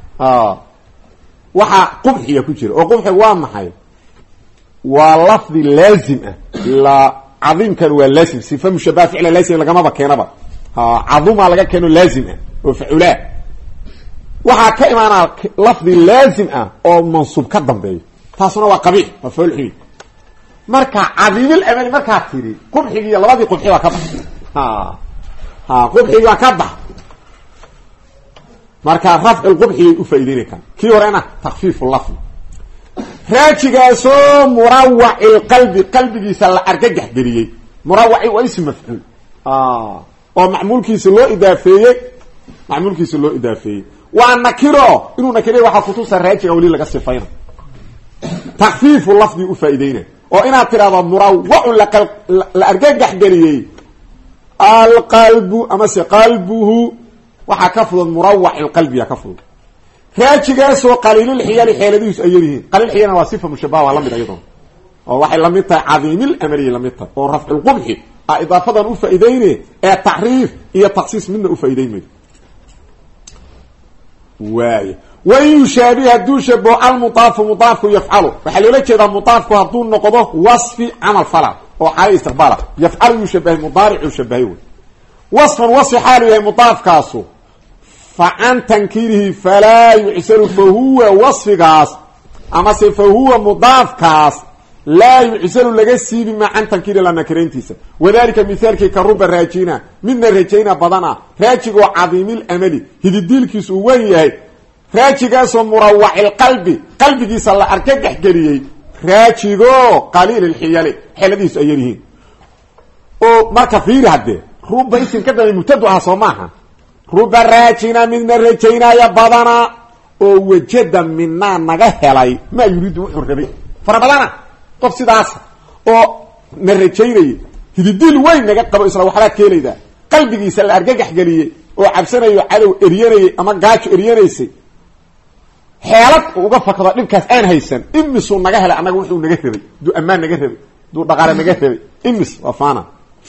Speaker 1: waxaa qubxiya ku jira oo qubxiga waa maxay waa lafdi laazim ah la cadiimkan waa laazim sifa mushabbah ficla laazim lagamaba keenaba caduma laga keeno laazim ah oo facula waxaa ka imaanaa lafdi laazim ah oo mansuub ka dambeeyo taasuna waa qabiix waa fool xumi marka cadiimil amali markaa tiri qubxigii labadii qubxi waa ka bax qubxigii waa ka bax marka rafcu qubxigay u faa'iideyn kan kii horena takhfiifu lafdi raajigaasoo murawaci qalbi qalbigiisa la argagax geliyey murawaci waa ism mafcuul oo macmuulkiisa loo idaafeeyey waa nakiro inuu nakiro waxa kutusa raajiga wali laga sifayna takhfiifu lafdi u faa'iideynaa oo inaad tiraahdo murawwa'u la argagax geliyey alqalbu ama se qalbuhu waxaa ka fudud murawwaci qalbiga ka fudud raajigaasoo qaliilul xiyali xeeladihiisu ay yihiin qaliil xiyana waa sifa mushabbaha waa lamid ayadoo oo waxay lamid tahay cadiimil amali lamid tahay oo rafcul qubxi idaafadan u faa'iideyne ee taxriif iyo takhsiis midna u faa'iideymay waay وإن يشابه هدو شبه المضاف مضاف يفعله وحلو لك إذا مضاف هدو نقضه وصف عمل فلا وحالي استقباله يفعل يشبه مضارع يشبهه وصفا وصف حاله مضاف كاسو فعن تنكيره فلا يعسر فهو وصف كاس أما فهو مضاف كاس لا يعسر لغسي بما عن تنكير لنا كرينتيسا وذلك مثال كروب الراجينا من الراجينا بدنا راجيق عظيم الأمل هذي الديل سوويه raajigaasoo murawwaci lqalbi qalbigiisa la argagax geliyey raajigo qaliil lxiyali xeeladiisu ay yaryihiin oo marka fiiri haddee ruba isim ka damay mubtadu aha soo maaha ruba raajina midna rajaynaya badana oo wajada minaa naga helay maa yuriidu wuxuu rabay fara badana qof sidaas oo na rajaynayay hididiil weyn naga qabo isla waxbaad ka helaydaa qalbigiisa la argagax geliyey oo cabsanayo cadow eryanayay ama gaajo eryanaysay xeelad uga fakado dhibkaas aan haysan imisu naga helay anaga wuxuu naga rabay duu amaan naga rabay duu dhaqaale naga rabay imis wafaana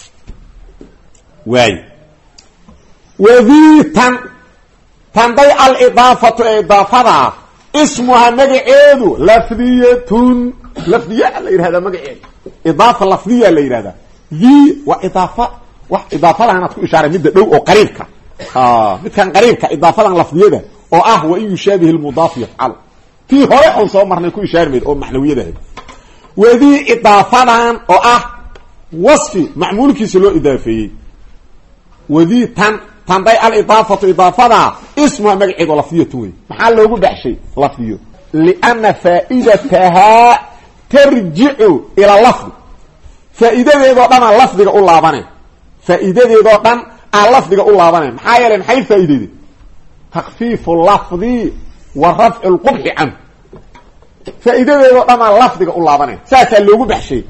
Speaker 1: waay wadiitan tanday al-idaafatu idaafada ismuha magaceedu lafdiyatun lafdiya la yiraahdo magaceedu idaafa lafdiya la yiraahdo di wa idaafa wax idaafada aad ku ishaaray mid dhow oo qariibka midkan qariibka idaafadan lafdiyada oo ah wa in yushabihi almudaaf yaf'al fi hore on soo marnay ku ishaarmeed oo macnawiyada wadi idaafadan oo ah wasfi macmuulkiisa loo idaafeeyay wadi tanday al idaafatu idaafada ismuha magaceedu lafdiyatu way maxaa loogu dhaxshay lafdiyo li'anna fa'idataha tarji'u ila lafd fa'idadeedo dhan lafdiga u laabanay fa'idadeedo dhan lafdiga u laabanay maxaa yeelay maxay faa'iideeyay تخفيف اللفظ ورفع القبح عنه فإذا لما اللفظ الله بني ساسا لوغو بحشي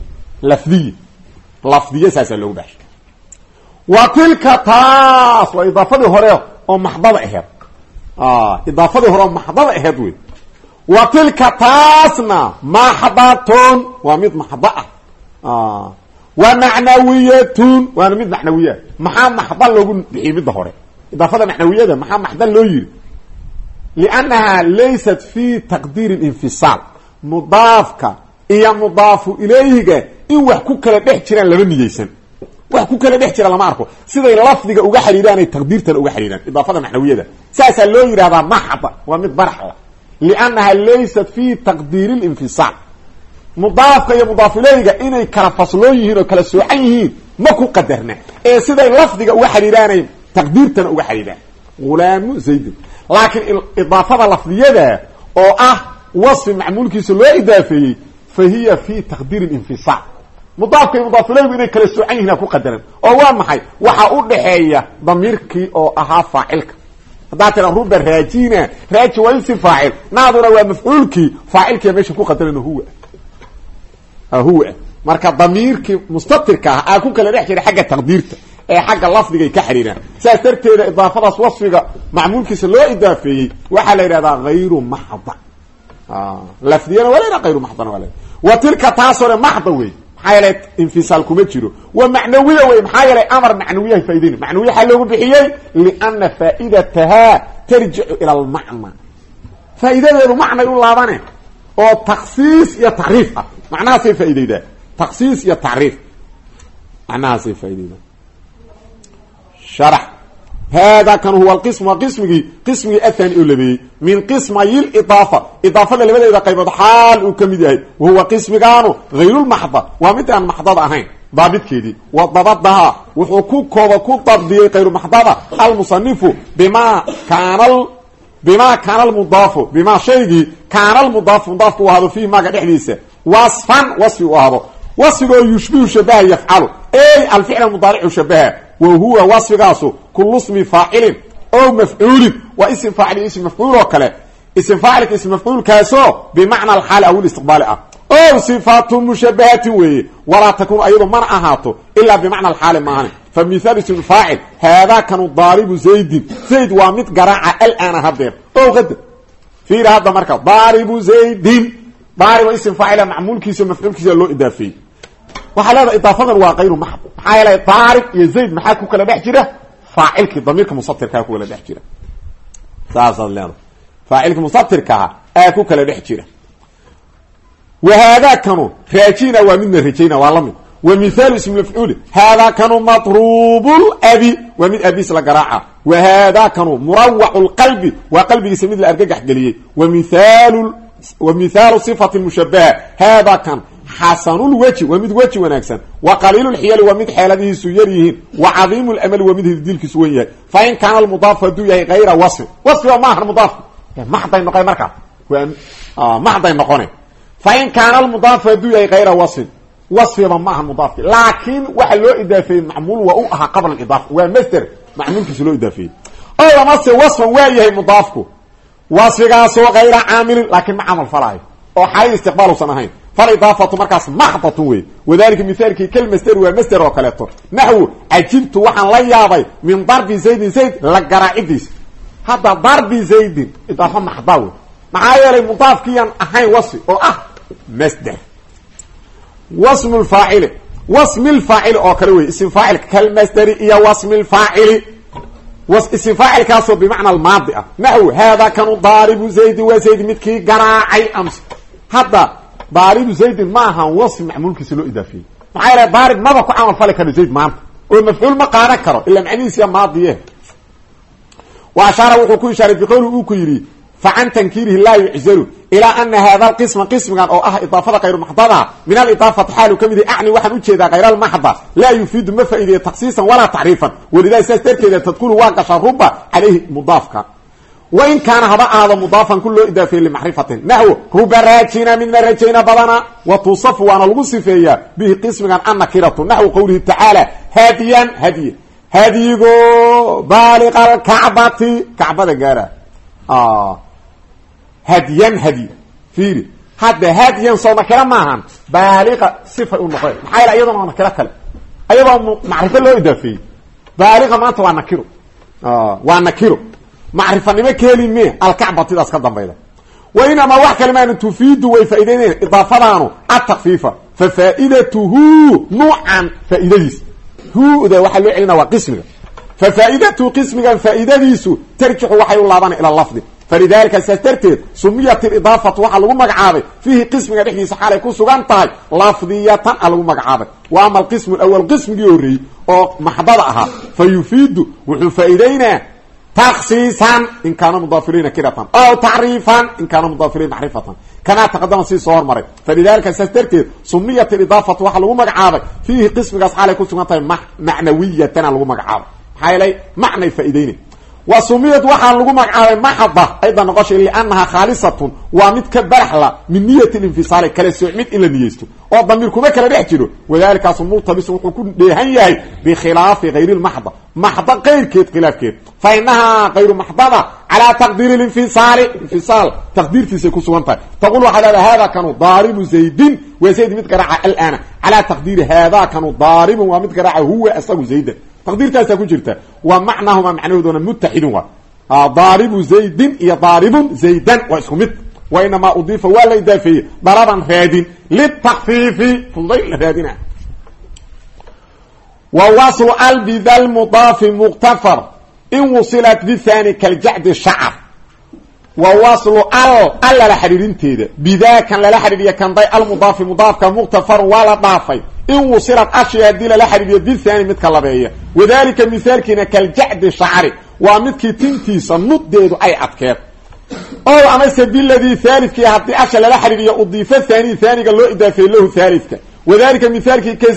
Speaker 1: لفظية ساسا لوغو بحشي وتلك تاس وإضافة هوريه ومحضر إهد إضافة هوريه ومحضر إهد وتلك تاسنا محضرتون ومد محضر ومعنوية ومد معنوية محضر لوغو بحيمد هوريه إضافة معنوية ده محضر لو يري لأنها ليست في تقدير الانفصال مضافك إيا مضاف إليه إن وحكو كلا بحجران لمن يجيسان وحكو كلا بحجران لما أعرفه سيدا لفظك أوغا حريران تقديرتا أوغا حريران إضافة معنوية ده ساسا لو يري هذا محضر ومد برحلة لأنها ليست في تقدير الانفصال مضافك يا مضاف إليه إني كلا فصلويهين وكلا سوحيهين ماكو قدرنا سيدا لفظك أوغا حريران تقديرتنا uga xariiraan غلام زيد لكن الاضافه لفظيه او وصف معمولkiisa loo idaafeeyay فهي في تقدير الانفصال مضاف مضاف اليه inay kala soocan yihiin ku qadaran oo waa maxay waxa u dhaxeeya damirkii oo ahaa faacilka haddaa tira ruba raajina raaji waa ism faacil naaduna waa mafcuulkii faacilkii meesha ku qadaran huwa marka damiirkii mustatirka ah ku kala dhex jira xagga taqdiirta ee xagga lafdiga ka xiriiraan saas darteeda idaafadaas wasfiga macmuulkiisa loo idaafeeyay waxa la yiraahdaa ghayru mahda lafdiyana wala ghayru mahdan wala wa tilka taasore mahda way حالة انفصال كما جيرو ومعنوية ومحايلة امر معنوية فايدين معنوية حلوه بحيي لان فائدتها ترجع الى المعنى فائدة المعنى يقول الله بانه او تخصيص يا تعريف معناها سي فائدة ده تخصيص يا تعريف معناها سي فائدة ده شرح هذا كان هو القسم وقسمه الثاني الذي من قسمي الإضافة إضافة اللي بدأ إذا قيمة حال وكمده وهو قسم كانوا غير المحضة ومتى المحضة أهين ضابط كده وضبطها وحقوق وكو تضبيه غير محضة المصنف بما كان المضاف بما شيء كان المضاف مضاف وهذا فيه ما قد يحديثه وصفا وهذا وصفه يشبه شبه يفعله أي الفعل المضارع يشبهه وهو وصفه كل اسم فاعل او مفعول واسم فاعل اسم مفعول وكلا اسم فاعل اسم مفعول كاسو بمعنى الحال او الاستقبال او صفات مشبهه ولا تكون ايضا منعها الا بمعنى الحال معنا فمثال اسم فاعل هذا كان ضارب زيد وامد قراعه الان هدير او غد في هذا مركب ضارب زيد ضارب اسم فاعل معمول كيس مفعول كيس لو اضافي وحالة إضافة وغير محض حالة طارق يزيد محاكو كلا بحجرة فاعلك ضميرك مصدر كاكو كلا بحجرة ساسا لنا فاعلك مصدر كاكو كلا بحجرة وهذا كانوا راجينا ومن رجينا والله ومثال اسم المفعول هذا كانوا مطروب الأبي ومن أبي سلقراعة وهذا كانوا مروع القلب وقلب يسميه الأرقاق حقليه ومثال صفة المشبهة هذا كان حسن الوجه ومد وجه وناكسن وقليل الحيل ومد حالته سيريهن وعظيم الأمل ومد هديلك سويه فإن كان المضاف دويه غير وصف ما هو المضاف محضا ينقى مركب محضا ينقى فإن كان المضاف دويه غير وصف ما هو المضاف لكن وحلو إضافي معمول وأوها قبل الإضافة ومستر معمول كسلو إضافي أولا مصر وصفا ويه مضافكو وصفقاس غير عامل لكن ما عمل فلاي أو حي استقباله سنهين فالإضافة مركز محضة وذلك مثال كلمة مستر ومستر وكالاتور نحو عجبت وحن لياضي من ضرب زيد لقرائديس هذا ضرب زيد إضافة محضة معايا المضاف كيان أهين وصف أو مستر واسم الفاعل أو كروي اسم فاعل كالمستر إيا واسم الفاعل اسم فاعل كاسو بمعنى الماضي نحو هذا كان ضارب زيد وزيد متكي قراعي أمس هذا ضارب زيد معها وصف معمول كسلو إضافي معايا ضارب ما بكو عمل فلك زيد معه والمفعول ما قاركره إلا معنيه سيا ماضيه وأشار وكو إشارة بقوله أوكو يري فعن تنكيره لا يعزل إلى أن هذا القسم قسم كان أو إضافة غير محضرة من الإضافة حاله كمذي أعني وحن أجهد غير المحضة لا يفيد مفائدة تخصيصا ولا تعريفا ولذلك سيسترك إذا تدخل واقع ربا عليه مضافك وإن كان هذا مضافا كله إضافة لمعرفة نحو ربا راجينا من راجينا بلنا وتصف وانا الوصفية به قسم كان النكرة نحو قوله تعالى هدي بالغ الكعبة كعبة جارة هدي فيري هديا صونا كلام معهم بالغ صفة النقير محايل أيضا ما نكرة كلام أيضا معرفة له إضافية بالغ ما أنت وانكره معرفة لما كلمة الكعبة تداس قدام بيدا وإنما واحد كلمة أن تفيد وفائدين إضافة عنه التخفيفة ففائدته نوعا فائدتيس هو ده واحد لعلنا وقسمه ففائدته قسمه فائدتيس ترجح وحي الله إلى اللفظ فلذلك سيسترتد سميت الإضافة وحا لغو مقعابه فيه قسم يحدي سحالة يكون سوغان طاي لفظية لغو مقعابه وأما القسم الأول قسم يوري أو محضرها فيفيد وحفائدين تخصيصا إن كان مضافرين كرة أو تعريفا إن كان مضافرين معرفة كما تقدم سي صور مرة فلذلك سيسترتد سميت الإضافة وحا لغو مقعابه فيه قسم سحالة يكون سوغان طاي معنوية لغو مقعابه حالي معنى فائدين وسميت waxaa lagu magacaabay maxada ayda noqoshay li'annaha khalisatun waa mid ka baraxla min niyati infisaal kala soomid ila niyeysto oo damir kuma kala dhex jiro wadaalkaas multabis wuxuu ku dheehan yahay bi khilaaf ghayr al-mahda mahda qayrkeed khilaafkeed fa inaha ghayr mahdada ala taqdir al-infisal taqdirtiisa ku sugantay taqulu hada kanu darib zaydin wa zayd mid qara'a al-ana ala taqdir hada kanu darib wa mid qara'a huwa asagu zayd تقديرتاس ku jirta wa macnaahuma macnahooduna muttaxidun wa daribu zaydin iyo daribun zaydan wa isku mid wa inma udifa wala idafi daraban radin litakhfifi fudayl radina wa wasl al bidal mudaf muqtafar in wusilat bi thani kal ja'd ash-sha'r wa wasl al la hadirinteeda bidakan la hadiriya kan day al mudaf mudafka muqtafar wala daafay in wusilat ashya dil la hadiriya bil thani mid kalabeeya wadalika misaalkina kal ja'd ash-sha'r wa midki tintiisa nudeedu ay adkeed oo ama sabilladii thalithki hadii ashya la hadiriya udifa thaniga loo idaafay lahu thalithka wadalika misaalki ka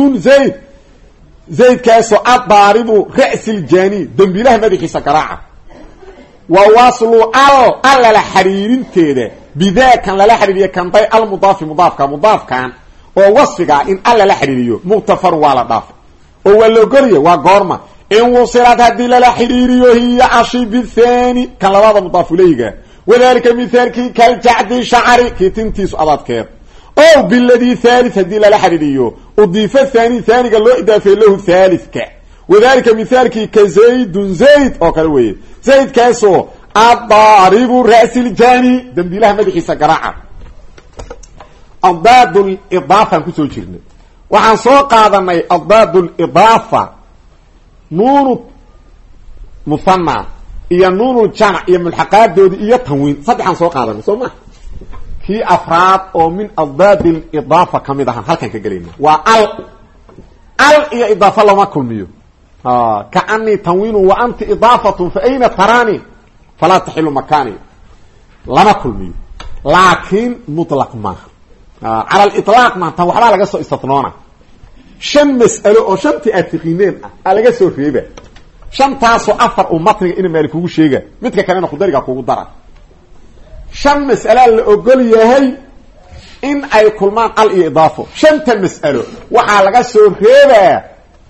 Speaker 1: zayd kaaso adaribu ra's al-jani dambilaha madaxiisa qaraaca wa waslu al la hariirinteeda bidakan la hariiriya kan bay al mudafkan oo wasfiga in alla la xiriiriyo muqtafar wala dhaaf oo wala goriyo waa goorma in wusilat hadii la xiriiriyo hiya ashib thani kan labada mudaf ilayga wadalika mithalki kal ja'd sha'ri kitintis adadkeed oo billadhi thalith hadii la xiriiriyo udifa thaniga loo idaafay lahu thalithka wadalika mithalki ka zayd oo kale weeye zayd kaaso adaribu ra'sil jani dambilaha madaxiisa garaaca أضداد الإضافة كسو جيرنا وعن سوق قادمي أضداد الإضافة نون مثنى إيا نون الجمع إيا ملحقات دود إيا تنوين صدق عن سوق قادمي سوما كي أفراد أو من أضداد الإضافة كميدها هل كان كقلينا وأل إيا إضافة لما كل ميو كأني تنوين وأنت إضافة فأين تراني فلا تحل مكاني لما كل ميو لكن مطلق ما على الإطلاق ما توحلا لغا سو استثنونا شن مسألة أو شن تأتقينين لغا سو ريبا شن تاسو أفر أمتنك إن مالك كوغو شيغا متك كاننا خداريغا كوغو دارا شن مسألة اللي أقول يهي إن أي كلمان قال إضافة شن تمسألة وحا لغا سو ريبا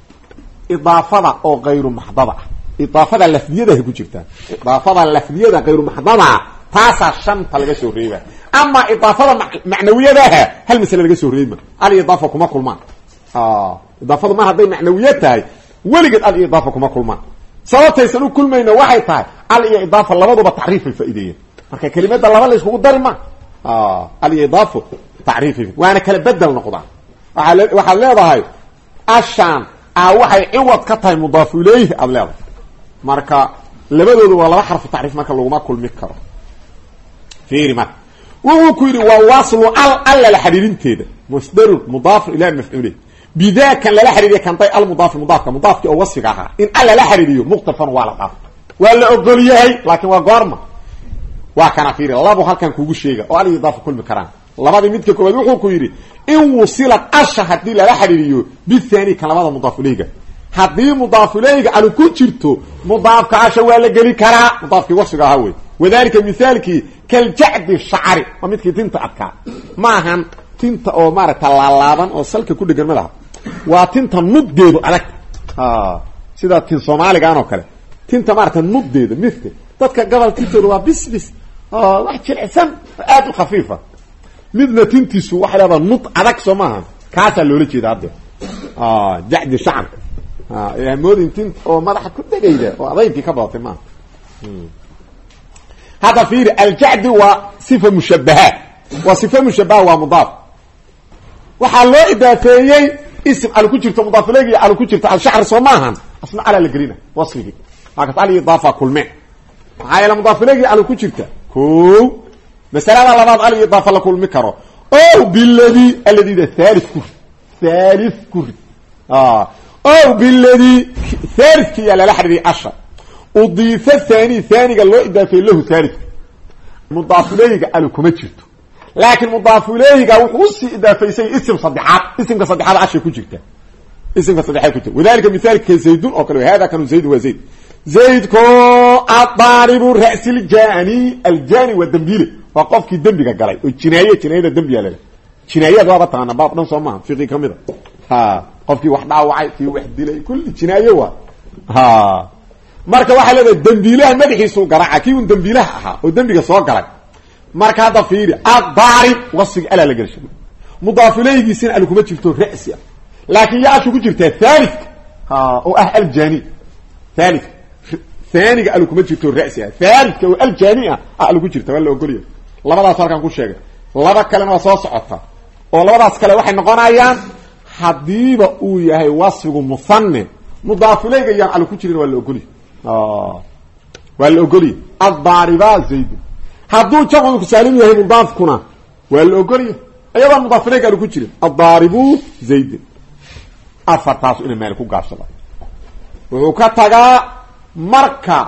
Speaker 1: إضافة أو غير محضبة إضافة اللفدية ده كجرتا إضافة اللفدية ده غير محضبة تاسا شن تلغا سو ريبا اما اضافه معنويه لها هل مثلا لغا سو ريبا الاضافه كما كلمان اضافه ما هدي معنويتها ولقد الاضافه كما كلمان سببتيسن كلمينا waxay tahay الاضافه labaduba tacriif faa'iideeyay marka kelimada laba la isku darma الاضافه tacriif waana kala bedel noqda waxa leedahay ashan waxay ciwad ka tahay mudaaf ilayhi ablaad marka labadoodu waa laba xarf tacriif marka lagu ma kulmi karo fiirima وكيري وواصل ال الحريرنتيده مصدر مضاف الى المفعول بذاك لا حريريه كان طي المضاف مضاف او وصفها ان ال لا حريريه مختفر ولا ضاف ولا اوغليهي لكن وا غورما وا كان فيري لابو halkan kugu sheega oo ali idaaf kulmi karaan labada midka koobaad wuxuu ku yiri in wasilat ashhad la xariiriyo bithani kan labada mudaaf ilayga hadii mudaaf ilayga alu ku jirto mudaafka asha waa la gali karaa mudaafki wasiga hawe وذلك مثالك كالجعد الشعري ومثل تنت أبكى معهم تنت أو مارة اللالابان أو سلك كل جرمالها وتنت النضيد عليك سيدا تن صومالي كانوا كله تنت مارة النضيد مثل تذكر قبل تنتروا بس واحد شرع سم آدو خفيفة مثل تنتسوا واحد هذا النط عليك صومها كاسا اللي وليش يدعده جعد الشعر يعني مودين تنت أو مارة كنت جيدة وعضين في كبرة ما هذا فيه الجعد وصفة مشبهة وصفة مشبهة ومضاف وحلو إضافيي اسم على كجرت مضاف إليه على كجرت على شعر صوماها أصنع على الجرينة وصفه هكذا على إضافة كل ماء على مضاف إليه على كجرت كو مثلا على بعض على إضافة لكل مكره أو بالذي الذي ده ثالث كر أو بالذي ثالث كي على لحد عشر أضيف الثاني قال له إضافة له ثالث مضاف إليه قالوا كما جرته لكن مضاف إليه قالوا وصي إضافة يسي اسم صدحات عشر كجرته اسم صدحات كجرته وذلك مثال كزيدون أو كانوا هذا كانوا زيد وزيد zaydko addaaribu ra'siljani aljani waa dembiile waa qofkii dembiga galay oo jinaayada dembiga leh jinaayada waaba taqaana baab dhan soo maaha fiqi ka mid a qofkii wax dhaawacay kii wax dilay kulli jinaayo waa marka waxaa leedahay dembiilaha madaxiisu garaaca kii un dembiilaha ahaa oo dembiga soo galay marka hadda fiiri addaarib wasfiga alaa la gelshay mudaafilaygiisina al kuma jirto ra'si ah laakiin yaashu ku jirtaa thalithka oo ah aljani thalith thaniga al kuma jirto ra'si ah thalithka oo aljani ah al ku jirta wala ogoliyo labadaas halkan ku sheegay laba kalena waa soo socota oo labadaas kale waxay noqonayaan hadiiba uu yahay wasfigu musanne mudaafilayga yaan al ku jirin wala ogoliyo wala ogoliyo addaariba zayd hadduu jamcu ku saalim yahay mudaafkuna waa la ogoliyo ayadoo mudaafilayga al ku jirin addaaribu zayd afartaas ina meel ku gaabsada wuxuu ka tagaa marka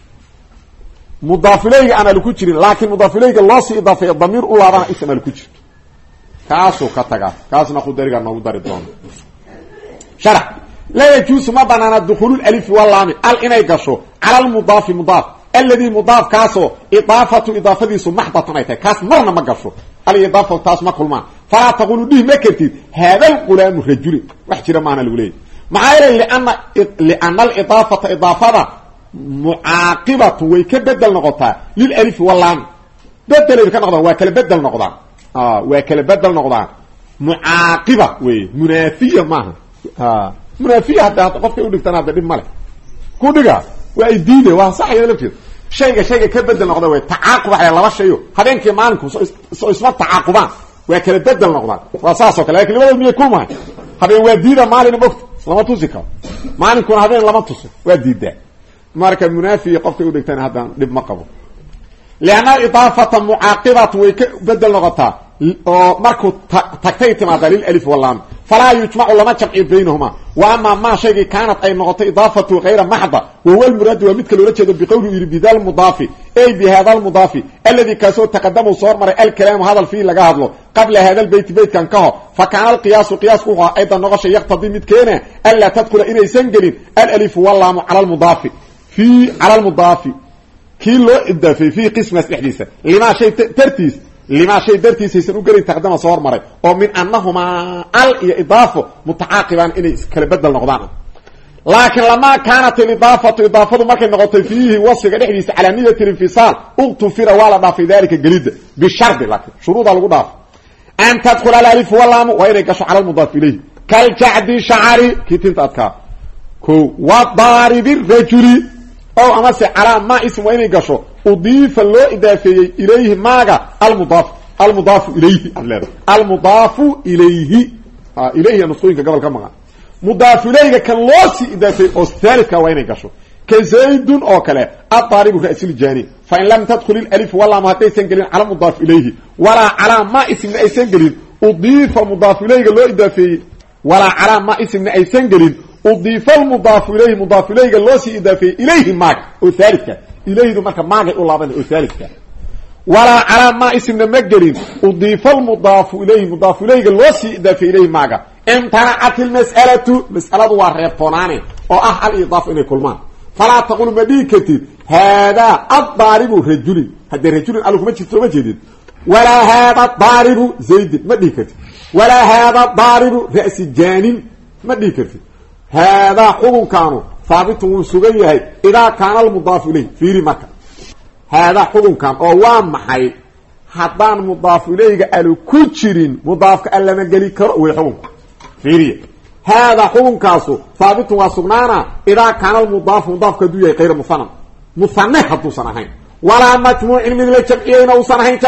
Speaker 1: mudaafilayga aan al ku jirin laakiin mudaafilayga loo sii idaafay damiir u laabana ism al ku jirto kaasoo ka tagaa kaasna qudariga noogu dari doono sharax la yajuusu ma banaana dukhulu alif wal lam al inay gasho ala al mudaaf mudaaf alladhi mudaaf kaaso idaafatu idaafadiisu mahdatan ay tahay kaas marna ma gasho al idaafatu taas ma kulmaan fala taqulu bihi ma kartid hada al qulam rajul wax jira maana lagu leeyahay maxaa li'anna al idaafata idaafada mu'aqibatu way ka bedel noqotaa lil alif wal lam bedel ka noqdaan waa kala bedel noqdaan waa kala bedel noqdaan mu'aqiba way munafiya maaha munafiya hadda qofka u dhigtana hadda dhib male ku dhiga waa diide waa sax yada lafteed shayga ka bedel noqda way taaqub ay laba shayo habeenkii maalinku soo isma taaqubaan waa kala bedel noqdaan waa saas oo kale laakiin labada miyay kulmaan habeen waa diida maalin bogta lama tusi karo maalinkuna habeen lama tusi waa diidaa marka munafiya qofka u dhigtana hadda dhib ma qabo لأن الإضافة معاقبة ويبدل نغطاء ومركو تكتي تمادا للألف واللام فلا يجمع لما جمع بينهما وأما ما شيء كانت أي نغطاء إضافة غير محضة وهو المراد ومثل لرجل بقوله بذا المضاف أي بهذا المضاف الذي كسو تقدم وصور مرة الكلام هذا الفيل لقاهدله قبل هذا البيت كان كهو فكان القياس قياسه أيضا نغش يقتضي متكينه ألا تدخل إليه سنجل الألف واللام على المضاف على المضاف كي لو إضافي في قسم الحديثة لما شيء ترتيس يسنو قرين تقدم صور مرة ومن أنهما الإضافة متعاقبان إني كالبدل نقضان لكن لما كانت الإضافة ما كان نغطي فيه وصف الحديثة على نية الانفصال اغتفر ولا في ذلك الجليد بالشرط لكن شروط الغضاف أن تدخل الألف واللام وإن يقشوا على المضاف إليه كالجعد شعري كي تنتأتكا وضارب الرجل أو أمسي على ما اسم وين يقشو أضيف اللو إضافي إليه ماذا المضاف إليه المضاف إليه إليه نصوين قبل كما مضاف إليه كان لوسي إضافي أستالك وين يقشو كزيد أو كلا الطارب رأس الجاني فإن لم تدخل الألف ولا ما تيسنقلين على مضاف إليه ولا على ما اسم أيسنقلين أضيف مضاف إليه اللو إضافي ولا على ما اسم أيسنقلين أضيف المضاف إليه مضاف إليه اللوسي إضافي إليه ماك أثالثك إليه دو ماك ماك أولابن أثالثك ولا على ما اسم نمجرين أضيف المضاف إليه مضاف إليه اللوسي إضافي إليه ماك امتنعت مسألة وريبوناني وأحل الإضافة إليه كل ما فلا تقول مديكتي هذا الضارب رجل هذا الرجل قالوا ما تشتروا مجدد ولا هذا الضارب زيد مديكتي ولا هذا الضارب رأس الجانب مديكتي هذا حكم كانوا ثابت وسغيه اذا كان المضاف اليه في مكه هذا حكم كان او وامحي حدان مضاف اليه قالوا كجيرين مضاف الا ما غلي كر وي حكم في هذا حكم كاسو ثابت وسغنانا اذا كان المضاف مضاف كدوي غير مثنى حدو سنهين ولا مجموع من الجمعين او سنهين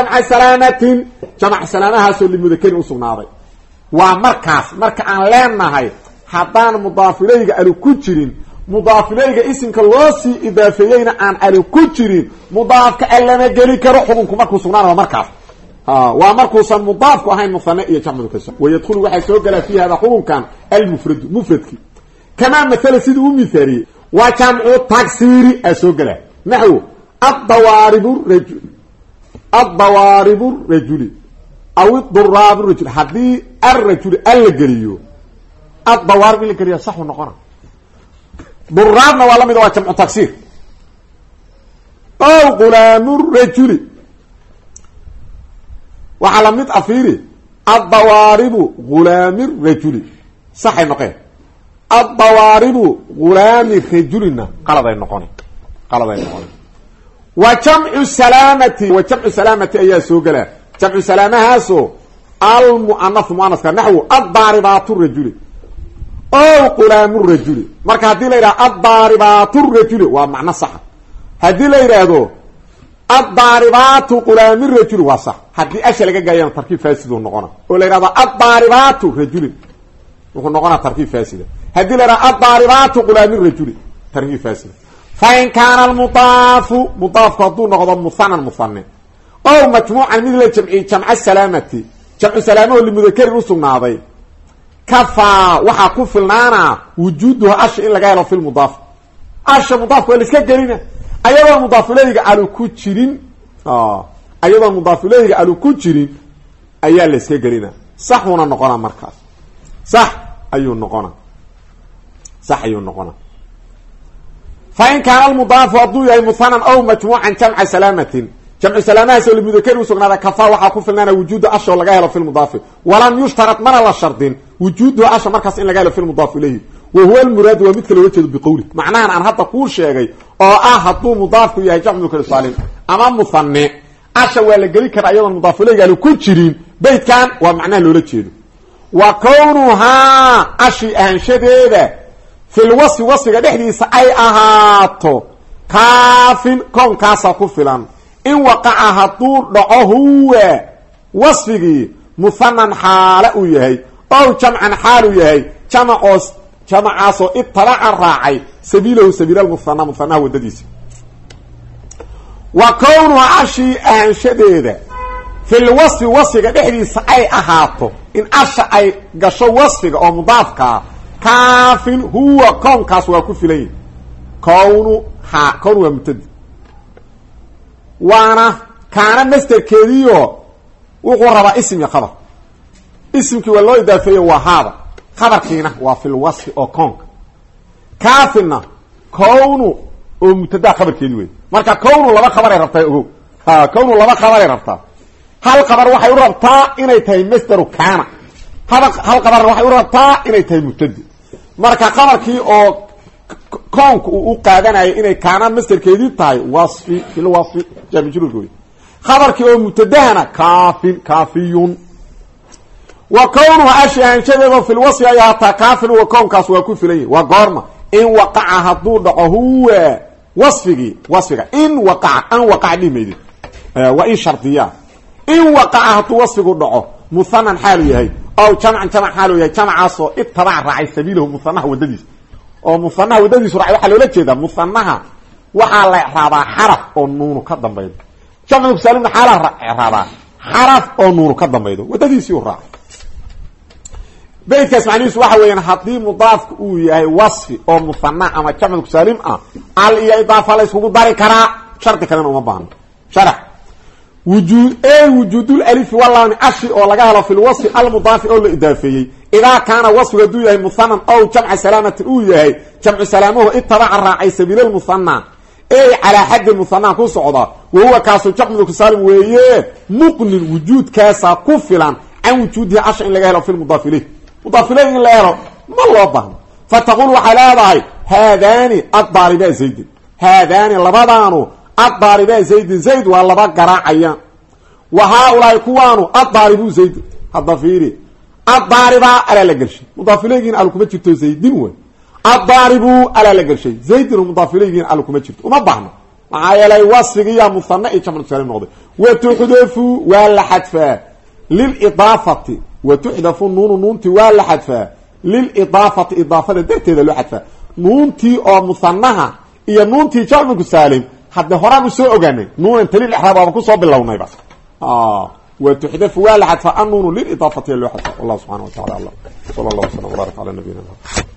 Speaker 1: جمع سلامه سو للمذكر وسغناده ومركز ان لeenahay haddaan mudaaf ilayga alu ku jirin mudaaf ilayga isimka loo sii idaafeeyayna aan alu ku jirin mudaafka lama geli karo xukunku markuu sugnaado markaas waa markuusan mudaafku ahayn musanna iyo jamcu kasoo wayadkhulu waxa soo gala fi hada xukunkan al mufradki kama mathala sidii u mithali wa jamcu taksiri soo gala naxu ad-dawarib rajuli aw ad-darab rajul hadii ar-rajul al geliyo الضوارب اللي كريا صح ونقرا duraabna waa lamid waa jamcu taksiir ow gulaamu rajuli waxaa lamid afiiri addawaaribu gulaami rajuli saxay noqeen addawaaribu gulaami rajulina qaladay noqon wa jamcu salaamati ayaa soo gelaa jamcu salaamahaaso almu'anath mu'anathka naxwu addaaribaatu rajuli ow gulaamu rajuli marka haddii la yidhaha addaaribaatu rajuli waa macno saxa haddii la yidhaahdo addaaribaatu gulaami rajuli waa sax haddii asha laga gaayana tarkiib faasid uu noqona oo la yidhahdo addaaribaatu rajuli wuxuu noqonaa tarkiib faasida haddii la yidhahdo addaaribaatu gulaami rajuli tarkiib faasida fain kaana almudaafu mudaafku hadduu noqdo muhanan muhane ow majmuucan mid la jamciyey jamca salaamati jamcu salaamaho limudakarin usugnaaday kafaa waxaa ku filnaanaa wujuuduha asha in laga helo fi lmudaaf asha mudaafka waa la iska gelina ayadoon mudaafuleyga alu ku jirin ayadoon mudaafuleyga alu ku jirin ayaa la iska gelina saxuuna noqonaa markaas sax ayuu noqonaa fain kaana almudaafu hadduu yahay muhanan ow majmuucan jamca salaamatin jamcu salaamahaasoo limudakari usugnaada kafaa waxaa ku filnaana wujuuda ashoo laga helo fi lmudaafi walam yushtarat mana la shardin wujuuduha asha markaas in laga helo fi lmudaaf ilayhi wa huwa almuraadu waa midka looga jeedo biqowli macnahan aan hadda kuu sheegay oo ah hadduu mudaafku yahay jamcu mudakar saalim ama muhane asha waa la geli karaa iyadoon mudaaf ilayhi aanu ku jirin beydkan waa macnaha loola jeedo wa kownuhaa ashii ahaanshadeeda fil wasfi wasfiga dhexdiisa ay ahaato kaafin koonkaasaa ku filan in waqaca hadduu dhaco huwa wasfigii muhanan xaale uu yahay ow jamcan xaal uu yahay jamacaasoo italaca raacay sabiilahu sabiila muhana muhanaha wadadiisa wa kownuha ashii ahaanshadeeda fil wasfi wasfiga dhexdiisa ay ahaato in asha ay gasho wasfiga oo mudaafkaa kaafin huwa kownkaas waa ku filan yahi kown waa mubtadi waana kaana masderkeediio wuxuu rabaa ism iyo khabar ismkii waa loo idaafeeye waa haada khabarkiina waa fil wasfi oo kownka kaafinna kownu oo mubtadaa khabarkeedi wey marka kownu laba khabaray rabtaa ogow kownu laba khabaray rabtaa hal khabar waxay u rabtaa inay tahay masderu kaana hal khabarna waxay u rabtaa inay tahay mubtadi marka khabarkii oo koonka uu u qaadanayo inay kaana masderkeedii tahay wasfi fil wasfi jaamijruurka wey khabarkii oo mubtadahana kaafiyun wa kownuha ashi ahaanshadeeda fil wasfi ay ahaataa kaafin wa kownkaas waa ku filan yahi waa goorma in waqaca hadduu dhaco huwa wasfiga in waqaca an waqaca dhimaydi waa in shardiyaa in waqaca hadduu wasfigu dhaco muhanan xaalu yahay ow jamcan jamc xaalu yahay jamcaasoo itabac raacay sabiilahu muhanaha wadadiisa oo muhanaha wadadiisu raacay waxaa loola jeedaa muhanaha waxaa la raabaa xaraf oo nuunu ka dambaydo jamcu kusaalimna xaalaa raabaa xaraf oo nuunu ka dambaydo wadadiisii u raacay beydkaas macnihiisu waxa weeyaan haddii mudaafku uu yahay wasfi oo muhana ama jamcu kusaalim ah al iyo idaafa la iskugu dari karaa shardi kalena uma baahno sharax wujuudul alifi walaami ashi oo laga helo fil wasfi almudaafi oo la idaafeeyey idaa kaana wasfiga hadduu yahay muhanan ow jamca salaamatin uu yahay jamcu salaamahu itabaca raacay sabiila lmuhana ey calaa xaddi muhana ku socda wahuwa kaasu jamcu kusaalim weeye muqnin wujuudkaasaa ku filan can wujuudihi asha in laga helo fi lmudaaf ilayh mudaaf ilayh in la helo ma loo baahno fataqul waxay leedahay haadaani addaariba zaydin haadaani labadaanu addaariba zaydin zayd waa laba garaacayaan wa haaulaai kuwaanu addaaribu zaydin hadda fiiri addaariba alaa la gershay mudaaf ilaygiina alu kuma jirto zaydin wey addaaribu alaa la gershay zaydin mudaaf ilaygiina alu kuma jirto uma baahno maxaa yeelay wasfigiiyaa muhana iyo jamcu salim noqday wa tuxdafu waa la xadfaa lilidaafati wa tuxdafu nuunu nuuntii waa la xadfaa lilidaafati idaafada darteeda loo xadfaa nuuntii oo muhanaha iyo nuuntii jamcu saalim hadde horaan u soo ogaanay nuunan taliil ixraab aaba kusoo bilownayba wa tuxdafu waa la xadfaa annuunu lilidaafati loo xadfaa wallahu subxana wa tacala alam sala allah waslam wbaarak cala nabiyina